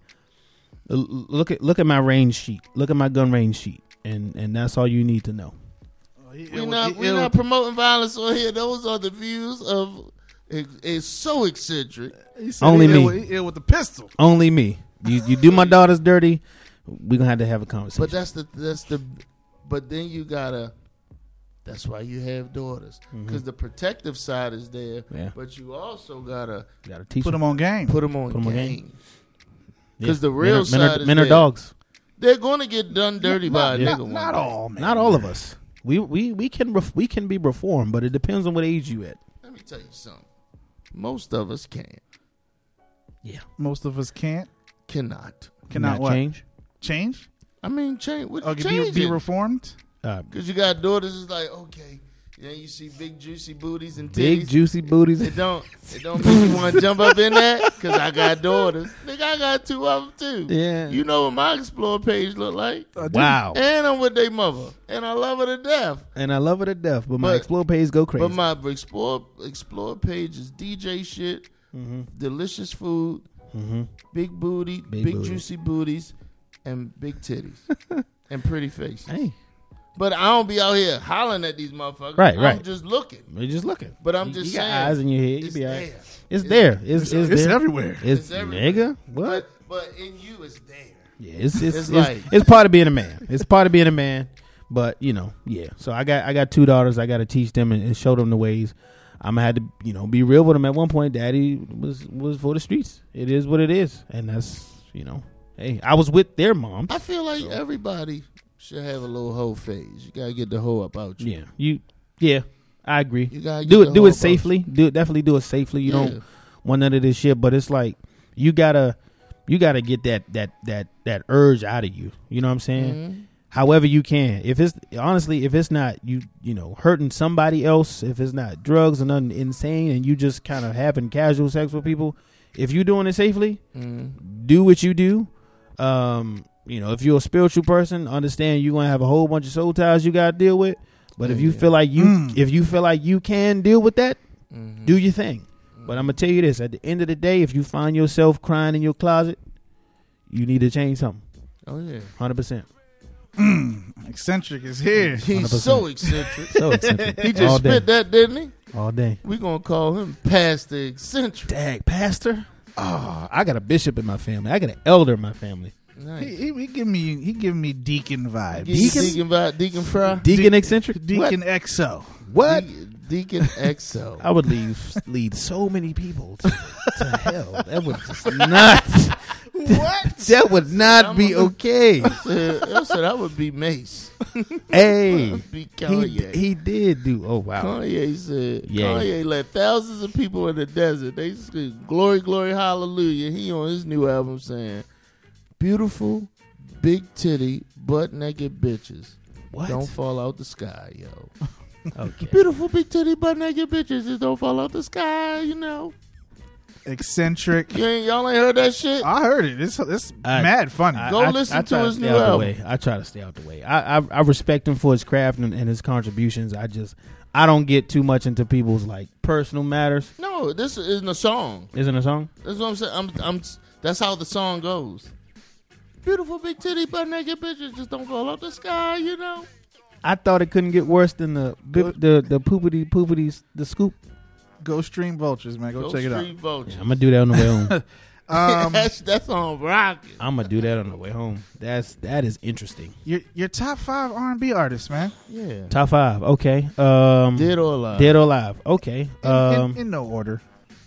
l- look at look at my range sheet. Look at my gun range sheet, and and that's all you need to know. We're not we're not promoting violence on here. Those are the views of. It, it's so eccentric. Only he me. ill with, he ill with the pistol. Only me. You you do my daughters dirty, we're gonna have to have a conversation. But that's the that's the. But then you gotta. That's why you have daughters, because Mhm. the protective side is there. Yeah. But you also gotta gotta teach Put them on game. Put them on Put 'em on game. game. Because Yeah. the real men are, side men are, is men are there. dogs. They're going to get done dirty by a not, nigga. one not day. all, man. Not all of us. We we we can ref, we can be reformed, but it depends on what age you at. Let me tell you something. Most of us can't. Yeah. Most of us can't. Cannot. Cannot Not what? change. Change? I mean, change. What Oh, you be, be changing? reformed? Uh, Because you got daughters, it's like, okay. Then you see big juicy booties and titties. Big juicy booties. It don't, it don't make you want to jump up in that because I got daughters. Nigga, I got two of them too. Yeah. You know what my Explore page look like. Wow. And I'm with their mother. And I love her to death. And I love her to death, but, my But- explore page go crazy. But my Explore, Explore page is D J shit, mm-hmm. delicious food, Mm-hmm. big booty, Big big, booty. juicy booties, and big titties. And pretty faces. Hey. But I don't be out here hollering at these motherfuckers. Right, I'm right. just looking. You're just looking. But I'm You- just you got saying. eyes in your head. You It's be all right. there. It's It's- there. It's, it's- it's, it's there. everywhere. It's, It's everywhere. nigga. What? But, but in you, it's there. Yeah, it's it's It's it's, like- it's part of being a man. It's part of being a man. But you know, yeah. So I got I got two daughters. I got to teach them and, and show them the ways. I'm gonna have to you know be real with them. At one point, Daddy was was for the streets. It is what it is, and that's you know. Hey, I was with their mom. I feel like everybody should have a little hoe phase. You gotta get the hoe up out you. Yeah, you. Yeah, I agree. You gotta do get it. the Do hoe it up out safely. Do it. Definitely do it safely. You Yeah. don't want none of this shit. But it's like you gotta you gotta get that that that that urge out of you. You know what I'm saying? Mhm. However you can. If it's honestly, if it's not you, you know, hurting somebody else, if it's not drugs or nothing insane, and you just kind of having casual sex with people, if you're doing it safely, Mhm. do what you do. Um, you know, if you're a spiritual person, understand you're gonna have a whole bunch of soul ties you gotta deal with. But if you Yeah. feel like you, Mm. if you feel like you can deal with that, Mhm. do your thing. But I'm gonna tell you this: at the end of the day, if you find yourself crying in your closet, you need to change something. Oh yeah. Hundred percent. Eccentric is here. He's one hundred percent. so eccentric. So eccentric. He just All day. spit that, didn't he? All day. We gonna call him Pastor Eccentric. Dag, pastor. Oh, I got a bishop in my family. I got an elder in my family. Nice. He, he, he give me he give me deacon vibes. Give you Deacon? Deacon, vibe, Deacon Fry. Deacon eccentric. Deacon X O. What? De- Deacon X O. I would leave lead so many people to, to hell. That would just not. What? That would not be okay. I said, I said that would be Mace. Hey, That'd be he, Kanye. he did do. Oh wow. Kanye said Yeah. Kanye let thousands of people in the desert. They scream glory, glory, hallelujah. He on his new album saying, "Beautiful, big titty, butt naked bitches What? don't fall out the sky, yo. Okay. Beautiful, big titty, butt naked bitches just don't fall out the sky, you know. Eccentric. You ain't, y'all ain't heard that shit. I heard it. It's it's I- mad funny. I- Go I- listen I to try his stay new out the album. way. I try to stay out the way. I, I I respect him for his craft and, and his contributions. I just I don't get too much into people's like personal matters. No, this isn't a song. Isn't a song? That's what I'm saying. I'm, I'm, that's how the song goes. Beautiful big titty butt naked bitches just don't fall out the sky, you know. I thought it couldn't get worse than the the the, the poopity poopity the scoop. Go stream Vultures, man. Go, Go check it out. Street Vultures. I'm gonna do that on the way home. Um, that's that's on rocket. I'm gonna do that on the way home. That's that is interesting. your your top five R and B artists, man. Yeah. Top five, okay. Um, Dead or alive. Dead or alive, okay. In, Um, in, in no order.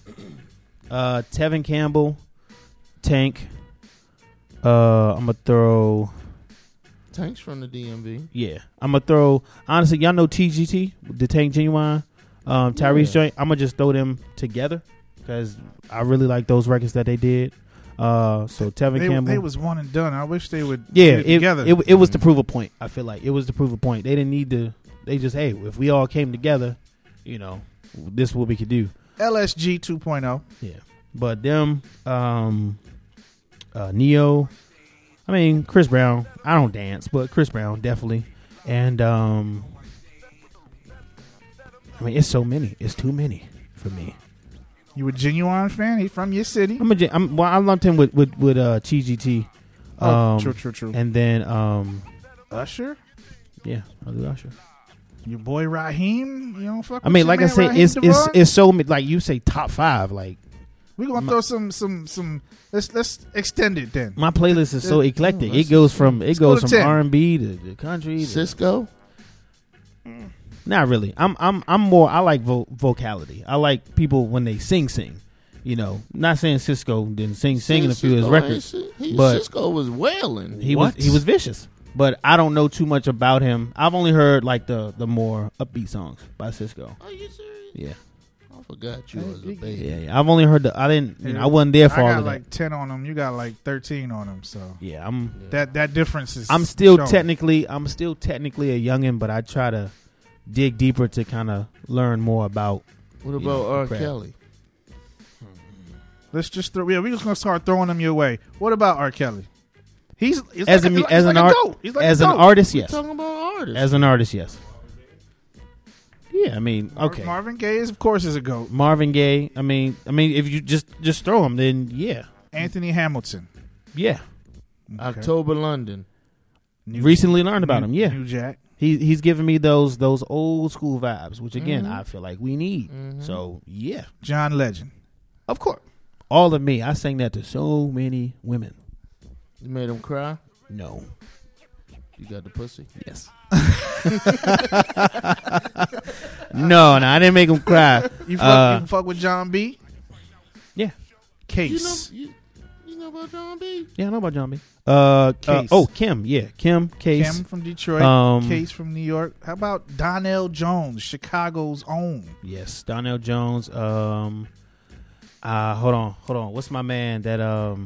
uh, Tevin Campbell, Tank. Uh, I'm gonna throw. Tanks from the D M V. Yeah, I'm gonna throw. Honestly, y'all know T G T, the Tank Genuine, um, Tyrese Yeah. joint. I'm gonna just throw them together because I really like those records that they did. Uh, so Tevin They, Campbell. they was one and done. I wish they would yeah, get it it, together. it it was to prove a point. I feel like it was to prove a point. They didn't need to. They just hey, if we all came together, you know, this is what we could do. L S G two point oh. Yeah, but them, um, uh, Neo. I mean, Chris Brown. I don't dance, but Chris Brown definitely. And um, I mean, it's so many. It's too many for me. You a Genuine fan? He's from your city. I'm a gen- I'm well, I lumped him with with with uh T G T. Oh, Um, true, true, true. And then um Usher? Yeah, I'll do Usher. Your boy Raheem? You don't fuck I with mean, your like I man, said, Raheem it's it's DeVaughn? it's so ma- like you say top five. Like We're gonna my- throw some some some let's let's extend it then. my playlist is so Yeah. eclectic. Oh, It goes from it let's go goes to from ten. R and B to, to country. To, Cisco. Not really. I'm I'm I'm more. I like vo- vocality. I like people when they sing sing. You know, not saying Cisco didn't sing sing in a few of his Cisco ain't records, si- he- but Cisco was wailing. he What? was he was vicious. But I don't know too much about him. I've only heard like the the more upbeat songs by Cisco. Are you serious? Yeah, I forgot you was a baby. yeah. yeah. I've only heard the. I didn't. You know, I wasn't there for I all got of like that. ten on them. You got like thirteen on them. So Yeah, I'm. that that difference is. I'm still shown. technically. I'm still technically a youngin, but I try to dig deeper to kind of learn more about. What you about know, R. crap. Kelly? Let's just throw. Yeah, we're just gonna start throwing them your way. What about R. Kelly? He's, he's As like a a, mu- as he's an like a art goat. He's like as a an goat. artist, We yes. talking about artists. As an artist, yes. Yeah, I mean, Mar- okay. Marvin Gaye is of course is a goat. Marvin Gaye. I mean, I mean, if you just just throw him, then yeah, Anthony Hamilton. yeah. October London. New- Recently learned about New- him. Yeah, New Jack. he he's giving me those those old school vibes, which again Mhm. I feel like we need. Mhm. So yeah, John Legend. of course. All of me, I sang that to so many women. You made him cry. No, You got the pussy. yes. no, no, I didn't make him cry. You fuck, Uh, you fuck with John B. Yeah. Case. You know, you, you know about John B? Yeah, I know about John B. Uh, uh, Case. oh, Kim. Yeah, Kim. Case. Kim from Detroit. Um, Case from New York. How about Donnell Jones, Chicago's own? Yes, Donnell Jones. Um, uh, hold on, hold on. What's my man that um,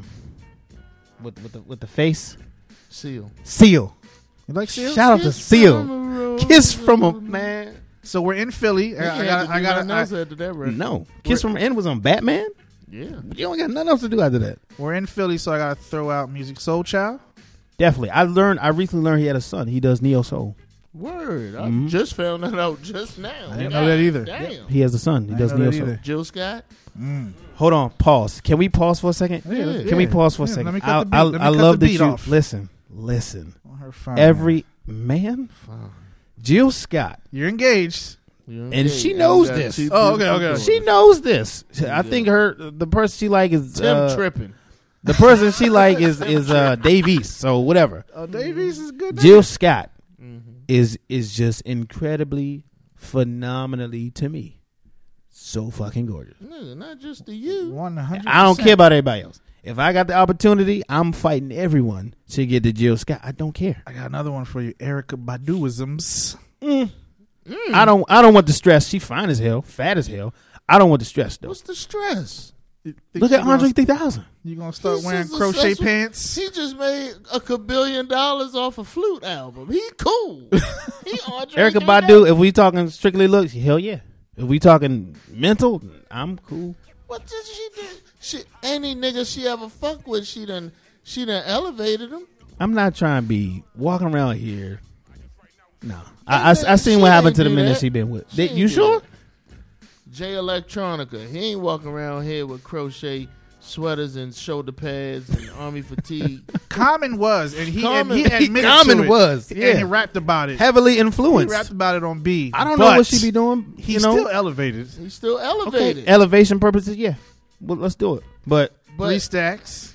with with the with the face? Seal. Seal. You like Seal? Shout out to Kiss Seal. from a rose. Kiss from a man. So we're in Philly. You I, I ain't got. had to I do got. nothing else after that record. No, Kiss from N was on Batman. Yeah. You don't got nothing else to do after that. We're in Philly, so I got to throw out music. Soul Child. Definitely. I learned. I recently learned he had a son. He does neo soul. Word. I Mhm. just found that out just now. I didn't know that either. Damn. He has a son. He I does didn't know neo that soul. either. Jill Scott. Mm. Hold on. Pause. Can we pause for a second? Yeah, Can we yeah. pause for a Yeah, second? let me cut I, the beat- I, let me I cut love the that beat you off. listen. Listen. On her phone. Every man, Fine. Jill Scott, You're engaged. You and okay. she You knows got this. two Oh, okay, beautiful okay. daughters. She knows this. I Yeah. think her the person she like is Tim uh, tripping. the person she like is is uh, Dave East. So whatever. Oh, Davies is good. Jill Scott Mm-hmm. is is just incredibly, phenomenally to me, so fucking gorgeous. No, not just to you. One hundred. I don't care about everybody else. If I got the opportunity, I'm fighting everyone to get to Jill Scott. I don't care. I got another one for you, Erica Baduisms. Mm. I don't. I don't want the stress. She fine as hell, fat as hell. I don't want the stress though. What's the stress? Look at Andre three thousand. You gonna start He's wearing just crochet successful- pants? He just made a kabillion dollars off a flute album. He cool. He Andre Erica three thousand. Badu. If we talking strictly looks, hell yeah. If we talking mental, I'm cool. What did she do? She, any nigga she ever fuck with, she done she done elevated him. I'm not trying to be walking around here. No, I, I, She I seen ain't what happened to the do men that that. she been with. She They- ain't you do sure? that. Jay Electronica. He ain't walking around here with crochet sweaters and shoulder pads and army fatigue. Common was, and he Common- and he admitted Common to it. was, and yeah. he rapped about it. Heavily He influenced. rapped about it on B. I don't know but what she be doing. He's you know, still elevated. He's still okay, elevated. elevation purposes. Yeah, well, let's do it. But But Three stacks.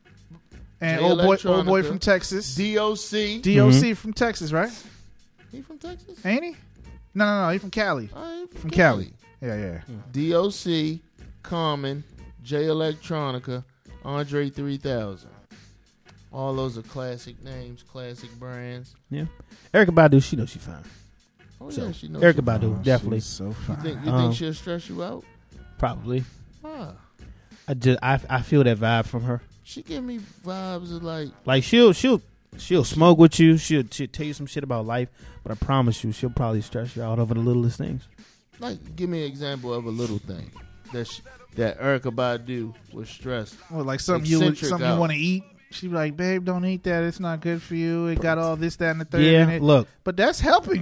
And Jay old boy, old boy Electronica. from Texas. D O C. D O C from Texas, right? He from Texas? Ain't he? No, no, no. He from Cali. Oh, he From Cali. Yeah, yeah. D O C, Common, Jay Electronica, Andre three thousand. All those are classic names, classic brands. yeah, Erica Badu, she knows she fine. Oh So, yeah, she knows. Erica she Badu, fine. definitely, She's so You fine. think you Um, think she'll stress you out? probably. Huh. I just I I feel that vibe from her. She give me vibes of like Like she'll she'll she'll smoke with you. She'll she'll tell you some shit about life, but I promise you, she'll probably stress you out over the littlest things. like give me an example of a little thing that she, that Erica Badu was stressed. Well, like something you would, Eccentric something you out. want to eat. She'd be like, "Babe, don't eat that. It's not good for you. It got all this, that, and the third Yeah, in it." look, But that's helping you.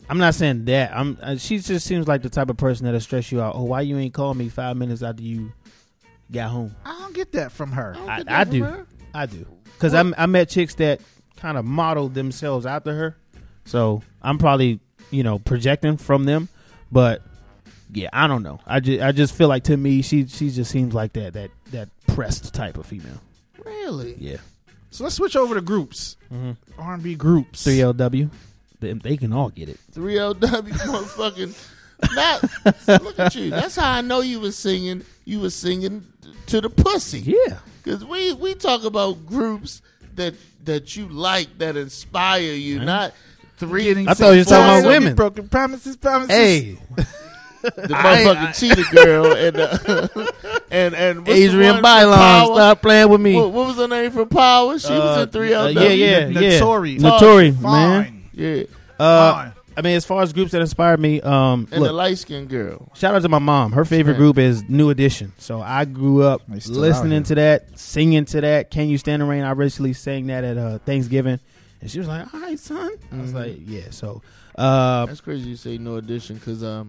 I'm not saying that. I'm. Uh, she just seems like the type of person that'll stress you out. Oh, why you ain't call me five minutes after you got home? I don't get that from her. I, I do. Her. I do. Because I, I met chicks that kind of modeled themselves after her. So I'm probably, you know, projecting from them. But yeah, I don't know. I just I just feel like to me she she just seems like that that that pressed type of female. Really? Yeah. So let's switch over to groups. Mm-hmm. R and B groups. three L W. They, they can all get it. three L W motherfucking. Not, look at you. That's how I know you was singing. You was singing to the pussy. Yeah. Because we, we talk about groups that that you like, that inspire you, mm-hmm. not three. I thought you were talking about women. Broken promises, promises. Hey. The motherfucking cheetah girl and uh, and and Adrian Bylon, stop playing with me. What, what was her name from Power? She uh, was in three L W. Uh, yeah, yeah, yeah. Notori, Notori, man. Yeah. Uh, Fine. I mean, as far as groups that inspired me, um, and look, the light skinned girl. Shout out to my mom. Her favorite Man. group is New Edition. So I grew up listening to that, singing to that. Can You Stand the Rain? I recently sang that at uh, Thanksgiving, and she was like, "All right, son." Mm-hmm. I was like, "Yeah." So uh, that's crazy you say No Edition because um,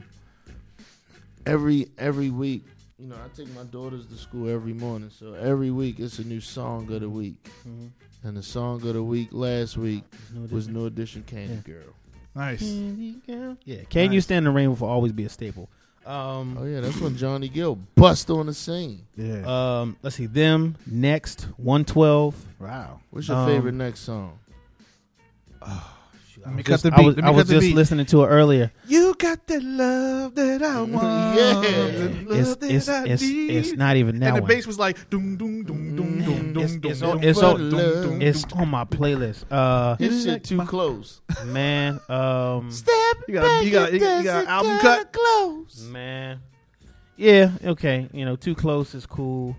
every every week, you know, I take my daughters to school every morning, so every week it's a new song of the week, mm-hmm. and the song of the week last week no was No Edition, Candy yeah. Girl. Nice. Candy Girl. Yeah, Can nice. You Stand the Rain will always be a staple. Um, oh yeah, that's when Johnny Gill bust on the scene. Yeah. Um, let's see, them next one twelve. Wow. What's your um, favorite next song? Oh, Let me just, cut the beat. I was, Let me I was cut the just beat. listening to it earlier. You got the love that I want. Yeah. The love It's that it's I it's, need. it's not even that And the one. bass was like doom doom doom doom doom doom It's, doom it's, doom on, it's, doom, on, doom, doom, it's doom. on my playlist. Uh, His shit too close. man, um, Step You got you got you got, you got an album cut. Close. man, yeah, okay, you know, Too Close is cool.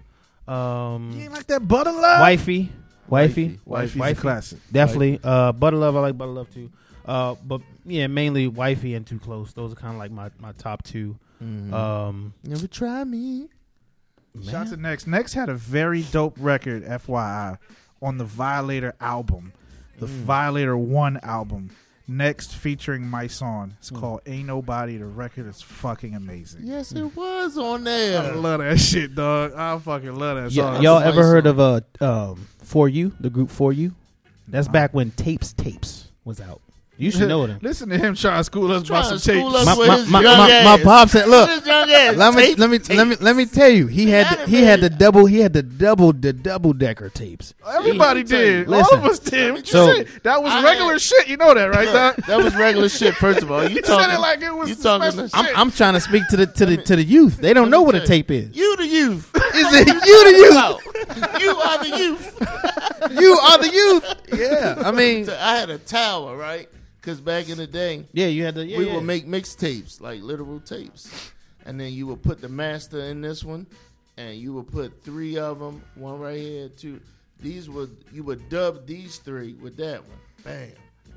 Um, You ain't like that butter love. Wifey, Wifey, Wifey's Wifey. a classic. Definitely. Uh, Butter Love, I like Butter Love too. Uh, but yeah, mainly Wifey and Too Close. Those are kind of like my, my top two. Mm-hmm. Um, Never try me. Shout out to Next. Next had a very dope record, F Y I, on the Violator album, the mm. Violator One album. Next featuring My Song. It's mm. called Ain't Nobody. The record is fucking amazing. Yes, it was on there. I love that shit, dog. I fucking love that y- song. y'all That's ever nice heard song. of uh, um, For You, the group For You? That's Nah. back when Tapes Tapes was out. You should know them. Listen to him trying to school us about Trying some to school tapes. us My, with my, his my, young my, ass. my pop said, "Look, His young ass. let me Tape, let me tape. let me let me tell you, he had the, he had the Animated. double he had the double the double decker tapes. Everybody Let me tell you. did. All Listen. of us did. What you So- say? That was I regular had- shit. You know that, right, Doc? That was regular shit. First of all, you You talking said it like it was you talking special to- I'm, shit. I'm trying to speak to the to the to the youth. They don't Let know me what a tell you. tape is. You the youth. Is it you the youth? You are the youth. You are the youth. Yeah, I mean, So I had a tower, right? Because back in the day, yeah, you had the yeah, we yeah. would make mixtapes, like literal tapes, and then you would put the master in this one, and you would put three of them, one right here, two. These would you would dub these three with that one. Bam.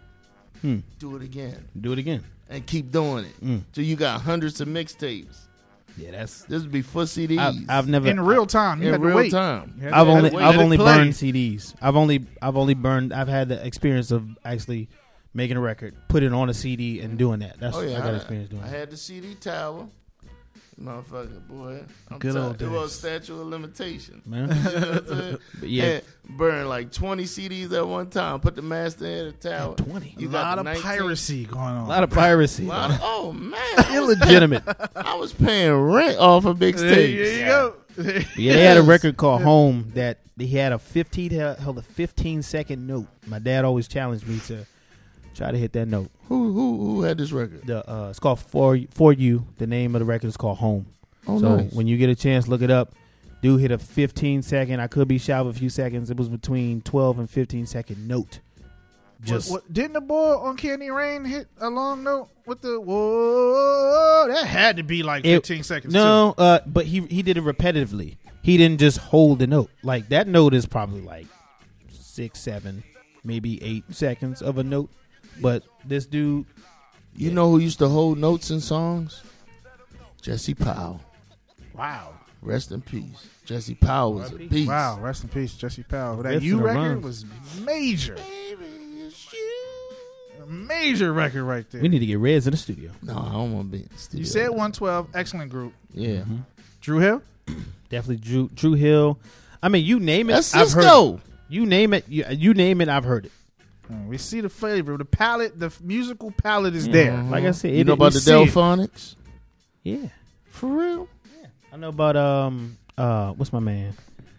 Hmm. Do it again Do it again. and keep doing it. Mm. So you got hundreds of mixtapes. Yeah, that's. This would be for C Ds. I've, I've never. In real time. You in had to real wait. time. You had to- I've had to only wait. I've Let it only play. burned C Ds. I've only I've only burned. I've had the experience of actually making a record, put it on a C D, and doing that. That's Oh yeah, I got I, experience doing. I that. had the C D tower. Motherfucker, boy. I'm Good telling- old It was days. statute of limitation. Man. You know what I'm saying? But yeah, And burn like twenty C Ds at one time. Put the master in the tower. twenty. A You got lot the of nineteen piracy going on. A lot of piracy. Lot of- oh man, I was, Illegitimate. I was paying rent off of big There stakes. you go. Yeah, they had a record called Home that he had a fifteen held a fifteen second note. My dad always challenged me to try to hit that note. Who who who had this record? The uh, it's called For For You. The name of the record is called Home. Oh, so nice. when you get a chance, look it up. Do hit a fifteen second. I could be shy of a few seconds. It was between twelve and fifteen second note. Just What, what, didn't the boy on Candy Rain hit a long note with the whoa? That had to be like It- fifteen seconds. no, uh, but he he did it repetitively. He didn't just hold the note. Like that note is probably like six, seven, maybe eight seconds of a note. But this dude, You yeah. know who used to hold notes in songs? Jesse Powell. too. Wow. Rest in peace. Jesse Powell was a beast. Wow. Rest in peace, Jesse Powell. That Rest U in the record runs. was major. major record right there. We need to get Reds in the studio. No, I don't want to be in the studio. You said one twelve, excellent group. Yeah. Mm-hmm. Drew Hill? Definitely Drew Drew Hill. I mean, you name it, That's I've heard Cisco. it. You name it, you, you name it, I've heard it. Mm, we see the flavor. The palette, the f- musical palette is Mhm. there. Like I said, You it- know about we the see it. Delphonics? Yeah. For real? I know about um uh what's my man?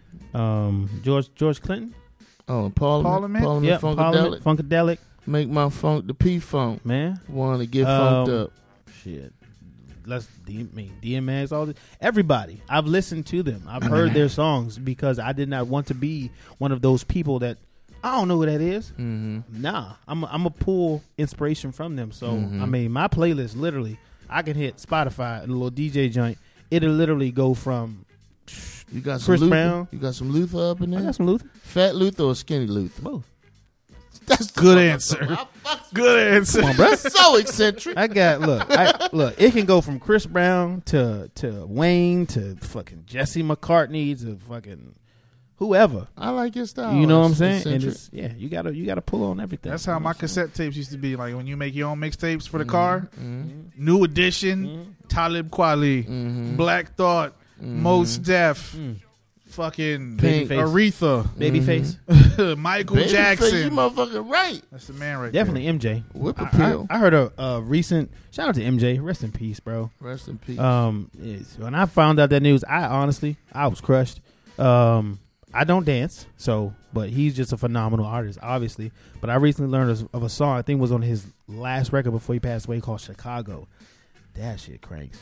Um George George Clinton? Oh, Parliament? Parliament? Parliament Yeah, Funkadelic. Parliament, Funkadelic. Make my funk the P-Funk. Man. Want to get Um, funked up. Shit. Let's D, I mean, D M X, all this. Everybody. I've listened to them. I've heard their songs because I did not want to be one of those people that I don't know who that is. Mm-hmm. Nah, I'm I'm a pull inspiration from them. So Mhm. I mean, my playlist literally, I can hit Spotify and a little D J joint. It'll literally go from You got some Chris Luther? Brown. You got some Luther up in there? I got some Luther. Fat Luther or skinny Luther? Both. That's the Good fuck answer. up. I fuck- Good answer. Come on, bro. So eccentric. I got look, I, look. It can go from Chris Brown to to Wayne to fucking Jesse McCartney to fucking whoever. I like your style. You know what I'm It's saying? And eccentric. it's, yeah, you gotta you gotta pull on everything. That's how my cassette tapes used to be. Like when you make your own mixtapes for the car. Mhm. New Edition, Talib Kweli, Mhm. Black Thought, Mhm. Mos Def, Mm. fucking Pink. Aretha, Babyface. Michael Babyface, Jackson. you motherfucking right. That's the man right Definitely M J. Whip a I, pill. I, I heard a, a recent shout out to M J. Rest in peace, bro. Rest in peace. Um, it's- when I found out that news, I honestly I was crushed. Um, I don't dance, so but he's just a phenomenal artist, obviously. But I recently learned of, of a song I think was on his last record before he passed away called Chicago. That shit cranks.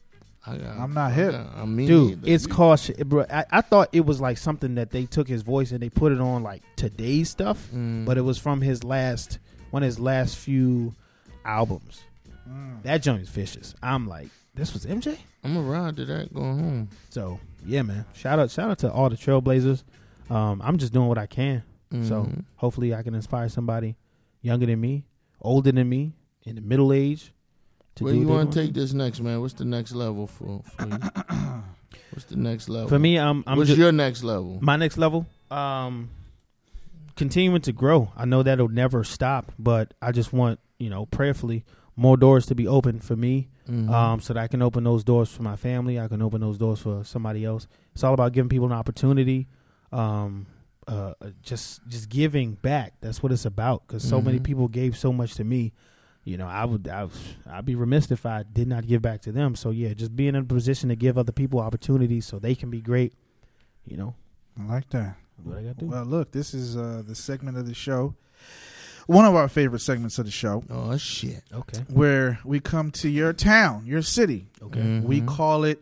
I got, I'm not I hip. got- I mean, Dude, either. it's You- called. Sh- Bro, I, I thought it was like something that they took his voice and they put it on like today's stuff, Mm. but it was from his last one of his last few albums. Mm. That joint is vicious. I'm like, this was M J. I'm gonna ride to that going home. So yeah, man. Shout out, shout out to all the Trailblazers. Um, I'm just doing what I can. So Mhm. hopefully I can inspire somebody younger than me, older than me, in the middle age. To Where do you what they want to wanna take do. this next, man? What's the next level for, for you? What's the next level? For me, I'm. I'm What's just, your next level? My next level, um, continuing to grow. I know that'll never stop, but I just want, you know, prayerfully, more doors to be open for me, Mhm. um, so that I can open those doors for my family. I can open those doors for somebody else. It's all about giving people an opportunity, um, uh, just just giving back. That's what it's about. Because so many Mhm. people gave so much to me. You know, I would, I, I'd be remiss if I did not give back to them. So yeah, just being in a position to give other people opportunities so they can be great. You know, I like that. what I got to do. Well, look, this is uh, the segment of the show. One of our favorite segments of the show. Oh shit! Okay. Where we come to your town, your city. Okay. Mhm. We call it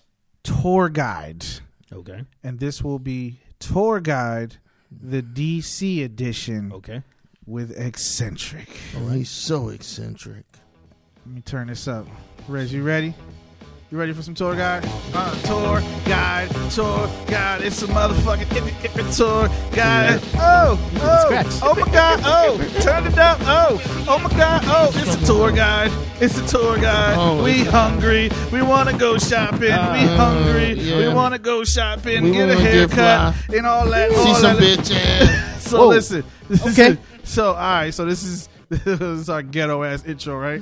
Tour Guide. Okay. And this will be Tour Guide, the D C edition. Okay. With Eccentric. Oh, he's so eccentric. Let me turn this up. Rez, you ready? You ready for some tour guide? Uh, tour guide, tour guide. It's a motherfucking it, it, it, tour guide. Oh, oh, oh my God. Oh, turn it up. Oh, oh my God. Oh, it's a tour guide. It's a tour guide. Oh, we it's- hungry. We want to go shopping. Uh, we hungry. yeah. We want to go shopping. We get a wanna get haircut fly. and all that. See all some that. bitch ass. So Whoa. listen. This Okay. is- so all right. So this is this is our ghetto ass intro, right?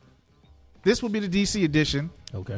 This will be the D C edition. Okay.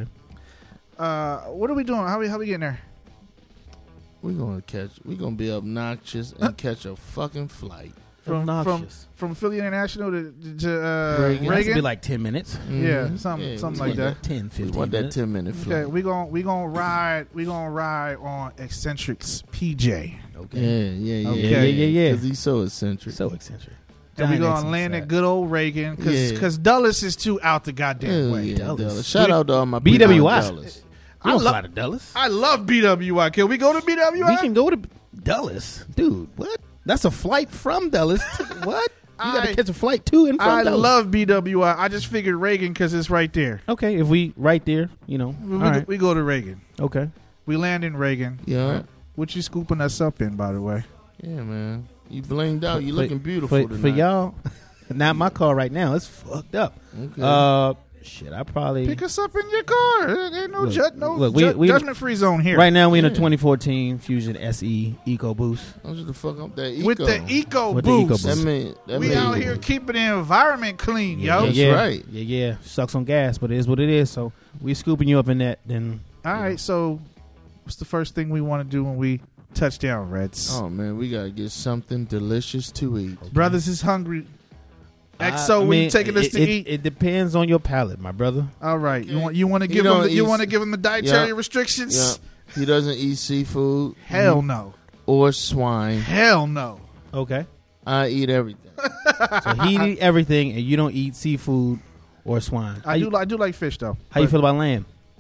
Uh, what are we doing? How we how we getting there? We're gonna catch. We're gonna be obnoxious and catch a fucking flight. From from Obnoxious. from Philly International to to uh, Reagan. Reagan. It has to be like ten minutes. Yeah, Mhm. something Yeah, something we like want that. ten, We fifteen want that minutes. ten minute flight. Okay, we gon' we gonna ride we gonna ride on Eccentric's P J, Okay. Yeah, yeah, yeah, Okay. Yeah, yeah, yeah, yeah. Because he's so eccentric. So eccentric. and we Giant gonna X land inside. at good old Reagan because Yeah. because Dulles is too out the goddamn Hell way. yeah, Dallas. Dallas. Shout out to all my B W I. people in Dallas. We don't I lo- fly to Dulles. I love B W I. Can we go to B W I? We can go to Dulles, dude. What? That's a flight from Dulles. to- what? You got I- to catch a flight to and from I Dulles. love B W I. I just figured Reagan because it's right there. Okay, if we right there, you know. We, all we, right. we go to Reagan. Okay. We land in Reagan. Yeah, What you scooping us up in, by the way? yeah, man. You blinged out. You For- looking beautiful for, tonight. for y'all. Not my car right now. It's fucked up. Okay. Uh, Shit, I probably pick us up in your car. There ain't no Look, ju- no look, we- ju- we- judgment free zone here. Right now, we in a Yeah. twenty fourteen Fusion S E EcoBoost. I'm just to fuck up that eco. With the eco With the boost. EcoBoost. That mean, that We mean, out here keeping the environment clean, yo. That's yeah, right. Yeah, yeah. Sucks on gas, but it is what it is. So we scooping you up in that. Then All right, so what's the first thing we want to do when we touch down, Reds? Oh man, we gotta get something delicious to eat. Brothers is hungry. I- X I O, what mean, you taking us it, to it, eat? It depends on your palate, my brother. All right, you want you want to He give them don't the, you eat- want to give them the dietary Yeah. restrictions? Yeah, he doesn't eat seafood. Hell no. Or swine. Hell no. Okay. I eat everything. So he eat everything, and you don't eat seafood or swine. I how do you, li- I do like fish though. how you but feel about lamb?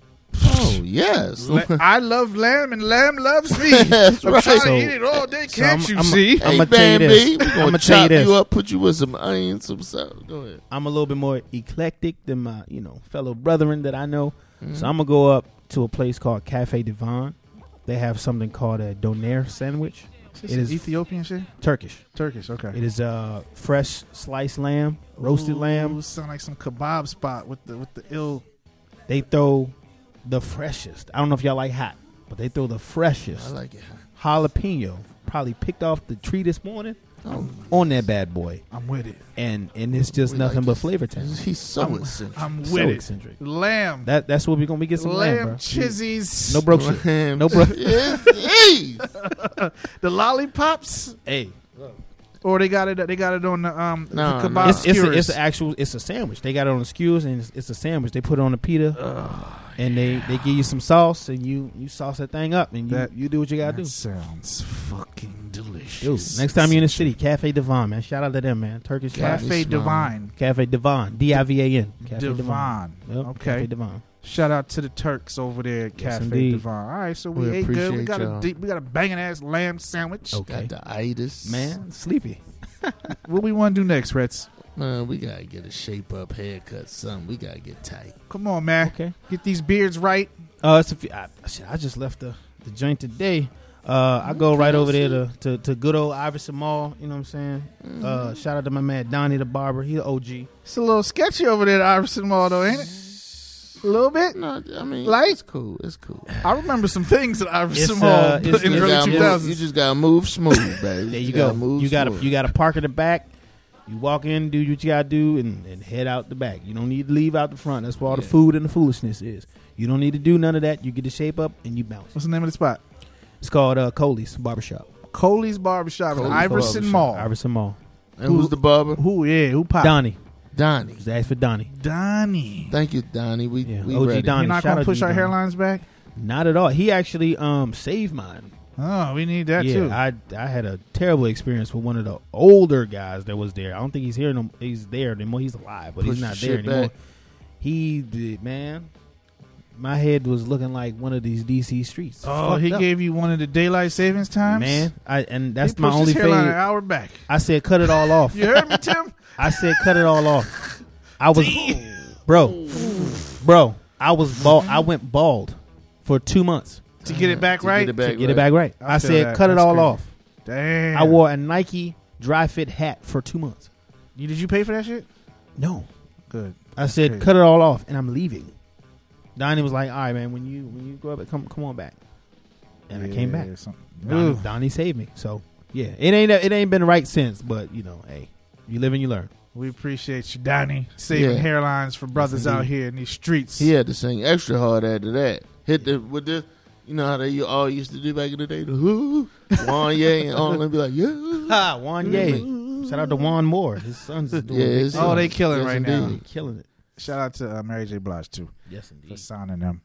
Oh yes. la- I love lamb and lamb loves me. That's I'm right. trying So- to eat it all day. so Can't I'm- you I'm- see? I'm Hey, gonna tell you Bambi, this. we I'm gonna gonna tell you chop this. you up, put you with some onions, some salt. Go ahead. I'm a little bit more eclectic than my, you know, fellow brethren that I know. Mm-hmm. So I'm gonna go up to a place called Cafe Devon. They have something called a doner sandwich. Is It this is Ethiopian shit? Turkish. Turkish, okay. It is uh, fresh sliced lamb, roasted Ooh, lamb. Sound like some kebab spot with the with the ill. They throw the freshest. I don't know if y'all like hot, but they throw the freshest I like it. jalapeno, probably picked off the tree this morning, Oh, on that bad boy, I'm with it. and and it's just We nothing like but this. flavor town. He's so I'm, eccentric. I'm with So it. eccentric. Lamb. That that's what we're gonna we get some lamb, lamb bro. chizzies. No broke shit. Lamb. No bro. Yes, yes. The lollipops. Hey, Or they got it. They got it on the um No, the no. kebab it's it's a, skewers. it's an actual it's a sandwich. They got it on the skewers and it's, it's a sandwich. They put it on the pita, and they, they give you some sauce and you you sauce that thing up and you That- you do what you gotta that do. sounds fucking Dude, delicious. next time you're in the city, Cafe Devon, man. Shout out to them, man. Turkish Cafe Cafe Divine. Cafe Devon, D I V A N. Cafe Devon. Yep, Okay. Cafe Devon. Shout out to the Turks over there at Yes, Cafe indeed. Divine. All right, so we, We ate good. We appreciate got y'all. a deep, we got a banging ass lamb sandwich. Okay. Got the itis. Man, sleepy. What we want to do next, Reds? Man, we gotta get a shape up haircut, something. We gotta get tight. Come on, man. Okay. Get these beards right. Uh, it's a few, I, shit, I just left the, the joint today. Uh, I go right over there to, to, to good old Iverson Mall. You know what I'm saying? Uh, shout out to my man Donnie the barber. He the O G. It's a little sketchy over there at Iverson Mall, though, ain't it? A little bit. No, I mean, Like? it's cool. It's cool. I remember some things at Iverson It's, Mall uh, in it's- the You, early gotta two move, thousands. you just gotta move smooth, baby. There you gotta go. Move You gotta smooth. you gotta park in the back. You walk in, do what you gotta do, and, and head out the back. You don't need to leave out the front. That's where all the Yeah. food and the foolishness is. You don't need to do none of that. You get the shape up and you bounce. What's the name of the spot? It's called uh, Coley's Barbershop. Coley's Barbershop in Coley's Iverson Barbershop. Mall. Iverson Mall. And who's the barber? Who? Yeah, who pop? Donnie. Donnie. Just ask for Donnie. Donnie. Thank you, Donnie. We Yeah, we O G ready. Donnie. You're not Shout gonna out push to our you, Donnie. hairlines back? Not at all. He actually um saved mine. Oh, we need that yeah, too. I I had a terrible experience with one of the older guys that was there. I don't think he's here no he's there anymore. He's alive, but Push he's not the there shit anymore. back. He did, man. My head was looking like one of these D C streets. oh, Fucked he up. gave you one of the daylight savings times, man. I and that's he my pushed only his hairline fade. an hour back. I said cut it all off. You heard me, Tim? I said cut it all off. I was bro, bro. I was bald. I went bald for two months To get it back To right. get it back to get it back right. I I, feel said that. cut it That's all crazy. off. Damn. I wore a Nike dry fit hat for two months. You, did you pay for that shit? No, Good. I said Crazy. cut it all off, and I'm leaving. Donnie was like, "All right, man. When you when you grow up, come come on back." And I came back. something- Donnie, Ooh. Donnie saved me. So yeah, it ain't it ain't been right since, but you know, hey, you live and you learn. We appreciate you, Donnie, saving Yeah. hairlines for brothers out indeed. here in these streets. He had to sing extra hard after that. Hit the with this. You know how they you all used to do back in the day. The whoo, Juan Ye, and all of them be like, yeah. Ha, Juan Ye. Shout out to Juan Moore. His sons is doing Yeah, big his things. Oh, they killing Yes, right indeed. now. They killing it. Shout out to uh, Mary J. Blige too Yes, for indeed. signing them.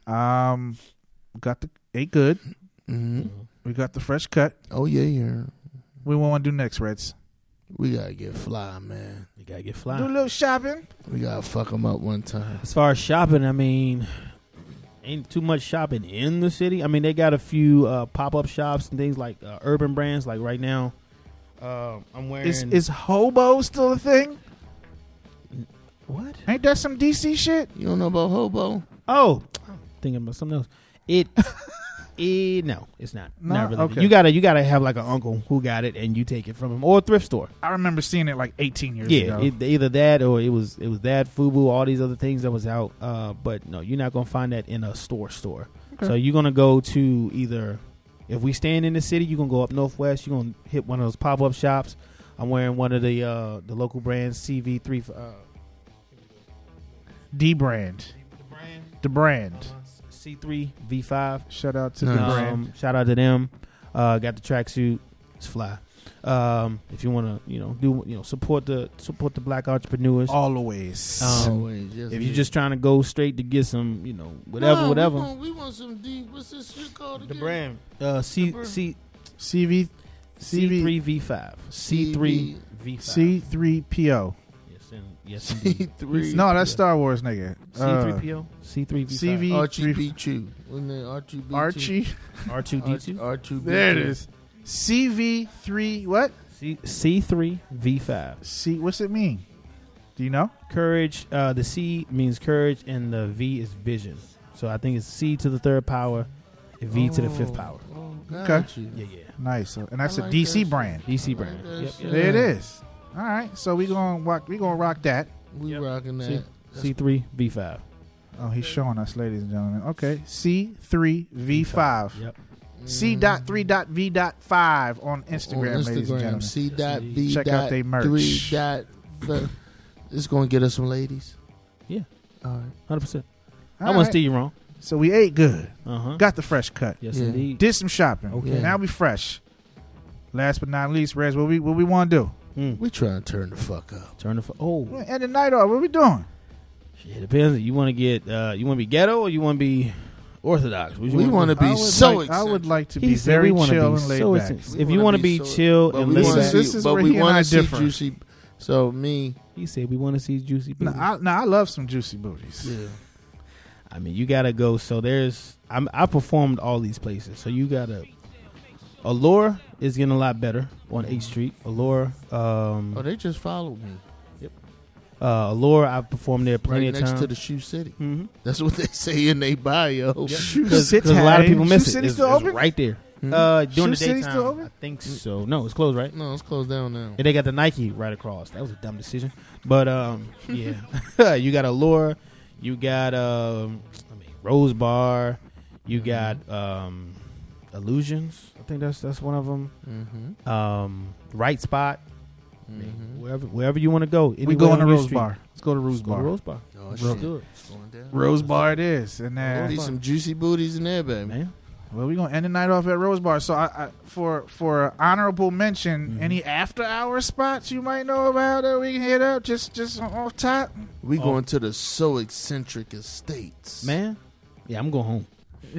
Um, we got the ate good. Mm-hmm. We got the fresh cut. Oh yeah, yeah. We want to do next, Reds. We gotta get fly, man. You gotta get Do a fly. little shopping. We gotta fuck them up one time. As far as shopping, I mean, ain't too much shopping in the city. I mean, they got a few uh, pop up shops and things like uh, urban brands. Like right now, uh, I'm wearing. Is is hobo still a thing? what? Ain't that some D C shit? You don't know about hobo? Oh, I'm thinking about something else. It Eh, no, it's not. No? Not really. Okay. You gotta you gotta have like an uncle who got it, and you take it from him, or a thrift store. I remember seeing it like eighteen years Yeah, ago. it, either that or it was it was that Fubu, all these other things that was out. Uh, but no, you're not gonna find that in a store store. Okay. So you're gonna go to either, if we staying in the city, you're gonna go up northwest. You're gonna hit one of those pop up shops. I'm wearing one of the uh, the local brands, C V three. Uh, D brand. The brand. C three V five. Shout out to Nice. the Um, brand. shout out to them. Uh, got the tracksuit. It's fly. Um, if you want to, you know, do you know support the support the black entrepreneurs. Always. Um, Always, yes, if yes. you're just trying to go straight to get some, you know, whatever, Nah, whatever. We want, we want some deep. What's this shit called again? The brand. Uh, C brand. C C V C three V five. C three V five. C three P O. Yes, in, yes, C indeed. three. No, that's Star Wars, nigga. C three P O. C three V five. C V Archie beat you. Wasn't it Archie beat Archie. R two D two. Archie beat There it you. is. C V three. What? C C three V five. C. What's it mean? Do you know? Courage. Uh, the C means courage, and the V is vision. So I think it's C to the third power, and V to the fifth power. Oh, got Okay. you. Yeah, yeah. Nice. So- And that's I a like D C that brand. D C I brand. like that Yep, shit. yep. There it is. All right. So we gonna rock. We gonna rock that. We Yep. rocking C- that. C three V five. Oh, he's showing us, ladies and gentlemen. Okay. C three V five. Yep. C dot three dot V dot five on Instagram, On ladies and gentlemen. C dot V Check dot out they merch. Three dot. This is gonna get us some ladies. Yeah. All right. one hundred percent. I All won't right. steer you wrong. So we ate good. Uh huh. Got the fresh cut. Yes, Yeah. indeed. Did some shopping. Okay. Now we fresh. Last but not least, Rez, what we what we want to do? Mm. We trying to turn the fuck up. Turn the f- oh. End the night off. What we doing? Shit, depends. You want to get uh, you want to be ghetto or you want to be orthodox? What you We wanna want to do? be I would so like, I would eccentric. like to He be said very we wanna chill be and laid so back. eccentric. We If you wanna want to be be so- chill but and we laid wanna This back, is- see- this is but where we he and wanna I see differ. Juicy. So me, he said we want to see juicy. Now, booty. I, now I love some juicy booties. yeah. I mean, you gotta go. So there's, I'm, I performed all these places. So you gotta. Allure is getting a lot better on eighth Street. Allure, um, Oh, they just followed me. uh, Allure, I've performed there plenty Right of next times. to the Shoe City. mm-hmm. That's what they say in their bio. Shoe Because City. a lot of people miss Shoe it. City It's, still it's open? right there. Hmm? Uh, during the Shoe City daytime, still open? I think so. No, it's closed, right? No, it's closed down now. And they got the Nike right across. That was a dumb decision. But um, yeah, you got Allure, you got um, I mean Rose Bar, you got um, Illusions. I think that's that's one of them. Mm-hmm. Um, Right Spot, Mm-hmm. wherever wherever you want to go. We Anywhere going to on your Rose street. Bar. Let's go to Rose Let's go to Bar. Rose Bar. Oh, Let's shit. do it. It's going down. Rose Bar it is. And There'll uh, be some juicy booties in there, baby. Man, well, we're going to end the night off at Rose Bar. So I, I, for for honorable mention, Mhm. any after hour spots you might know about that we can hit up just just off top? We Oh. going to the so eccentric estates. man, yeah, I'm going home.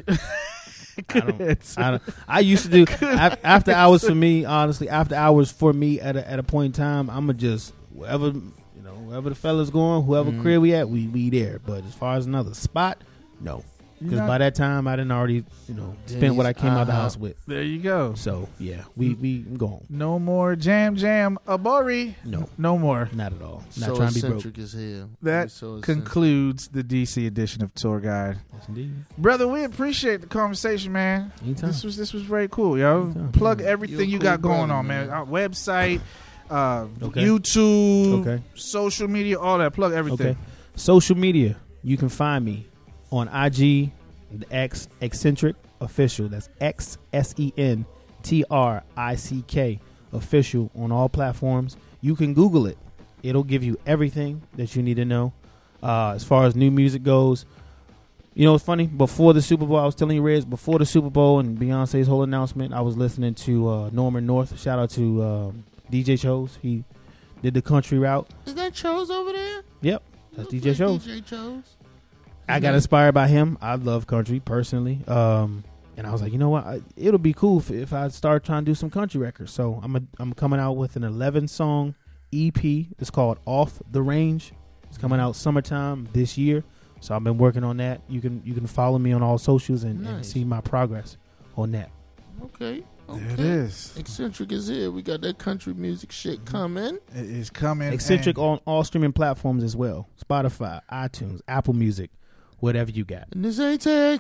I don't, I don't. I used to do af- after hours for me. Honestly, after hours for me at a, at a point in time, I'ma just wherever you know, wherever the fellas going, whoever Mhm. crib we at, we we there. But as far as another spot, no, because Not- by that time I didn't already you know spent what I came out the Uh-huh. house with. There you go. So yeah, we we go home. No more jam jam abori. No, No more. not at all. Not So trying to be broke. eccentric is here. That We so eccentric. concludes the D C edition of Tour Guide. Yes, indeed. Brother, we appreciate the conversation, man. Anytime. This was this was very cool, yo. Anytime. Plug You're everything a you cool got going brother, on, man. man. Our website, uh, Okay. YouTube, Okay. social media, all that. Plug everything. Okay. Social media. You can find me on I G, the X Eccentric Official. That's X S E N T R I C K Official on all platforms. You can Google it. It'll give you everything that you need to know. Uh, as far as new music goes, you know, it's funny. Before the Super Bowl, I was telling you, Rez, before the Super Bowl and Beyonce's whole announcement, I was listening to uh, Norman North. Shout out to uh, D J Chose. He did the country route. Is that Chose over there? Yep, that's You D J play Chose. D J Chose. I got inspired by him. I love country personally, um, and I was like, you know what? I, it'll be cool if, if I start trying to do some country records. So I'm a, I'm coming out with an eleven song E P. It's called Off the Range. It's coming out summertime this year. So I've been working on that. You can you can follow me on all socials and, and Nice. see my progress on that. Okay. Okay. There it is. Eccentric is here. We got that country music shit coming. It is coming. Eccentric and on all streaming platforms as well: Spotify, iTunes, Apple Music, whatever you got. And this ain't Texas.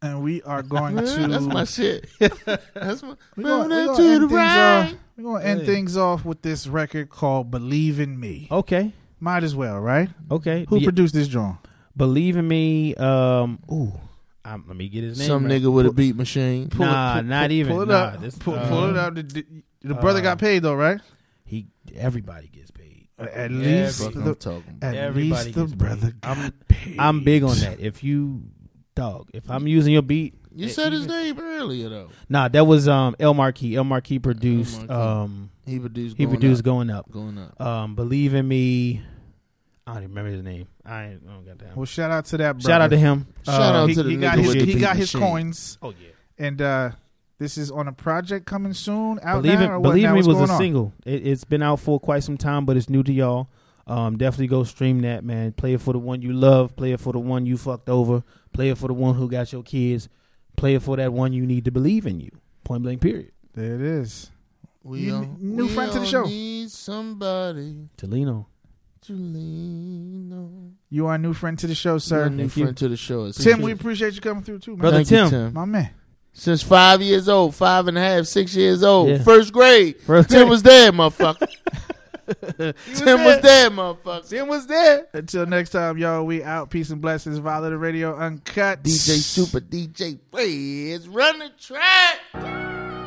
And we are going to. That's my shit. That's my. We're going to to the end, things right. off, we're gonna end Hey. things off with this record called Believe in Me. Okay. Might as well, right? Okay. Who Yeah. produced this drawing? Believe in Me. Um. Ooh. Um, let me get his name. Some right. nigga with a beat machine. Pull it- Nah, pull- not pull- even. Pull it Nah, up. this, pull, uh, pull it up. The, the, the brother uh, got paid though, right? He. Everybody gets paid. At Yeah, least Fuck the, I'm talking about. at Everybody least the gets brother paid. I'm, got paid. I'm big on that. If you, dog, if I'm using your beat, You eh, said his even- name earlier though. Nah, that was um El Marquis. El Marquis produced. El Marquis. Um, He produced. he going produced up. going up. Going up. Um, Believe in Me. I don't even remember his name. I, ain't, I don't got that. Well, shout out to that brother. Shout out to him. Shout Uh, out he, to the he got nigga his with the he beat got his machine. coins. Oh yeah. And uh, this is on a project coming soon. Out Believe now, it. or what Believe now? Me What's was a going on? single. It, it's been out for quite some time, but it's new to y'all. Um, definitely go stream that, man. Play it for the one you love. Play it for the one you fucked over. Play it for the one who got your kids. Play it for that one you need to believe in you. Point blank. Period. There it is. We You- all, new we friend to the all show. Need somebody To lean on. to lean on. You are a new friend to the show, sir. You're a new Thank you. friend to the show. It's Tim, a- we appreciate you coming through too, man. Brother Thank you, Tim. Tim. My man. Since five years old, five and a half, six years old, Yeah. first grade. First Tim grade. was there, motherfucker. Tim was there, motherfucker. Tim was there. Until next time, y'all, we out. Peace and blessings. Follow the radio uncut. D J Super, D J Fred's run the track.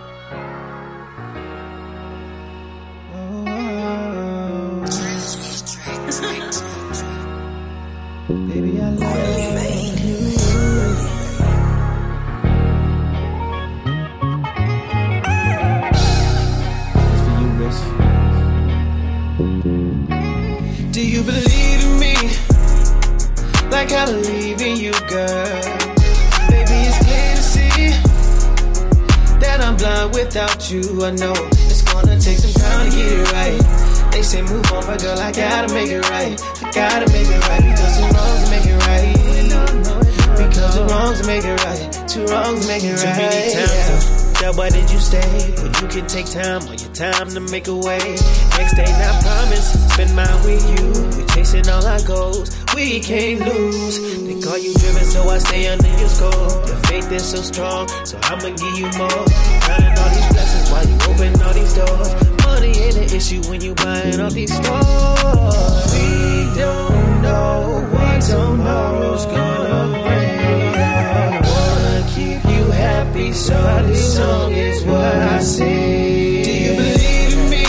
Baby, I love you. It's for you, Miss. Do you believe in me? Like I believe in you, girl. Baby, it's clear to see that I'm blind without you. I know it's gonna take some time to get it right. They say move on, but girl, I gotta make it right. I gotta make it right because two wrongs make it right. Because two wrongs make it right. Two wrongs make it right. Too many times. Yeah. Why did you stay? When you can take time on your time to make a way. Next day, I promise, spend mine with you. We chasing all our goals, we can't lose. They call you driven, so I stay under your scope. Your faith is so strong, so I'ma give you more. Counting all these blessings while you open all these doors. Money ain't an issue when you buying all these stores. We don't know what tomorrow's gonna bring. I wanna keep you happy, so this song is what I say. Do you believe in me?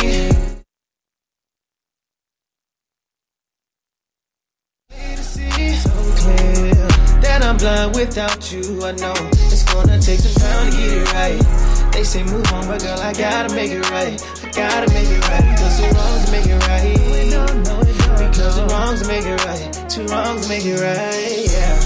So clear that I'm blind without you. I know it's gonna take some time to get it right. They say move on, but girl, I gotta make it right. I gotta make it right because the wrongs make it right. Because the wrongs make it right. Two wrongs make it right. Yeah.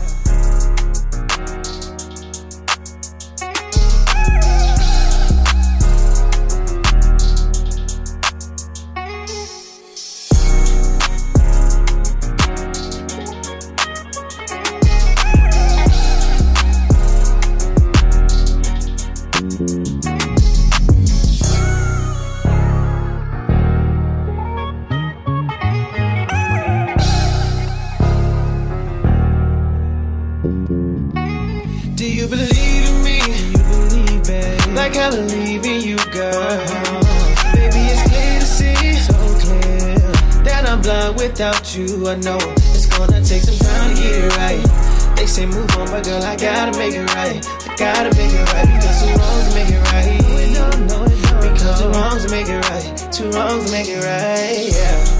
Do you believe in me? You believe, babe. Like I believe in you, girl. Baby, it's clear to see, so clear that I'm blind without you. I know it's gonna take some time to get it right. They say move on, but girl, I gotta make it right. I gotta make it right because the wrongs make it right. Because the wrongs make it right. Two wrongs make it right. Yeah.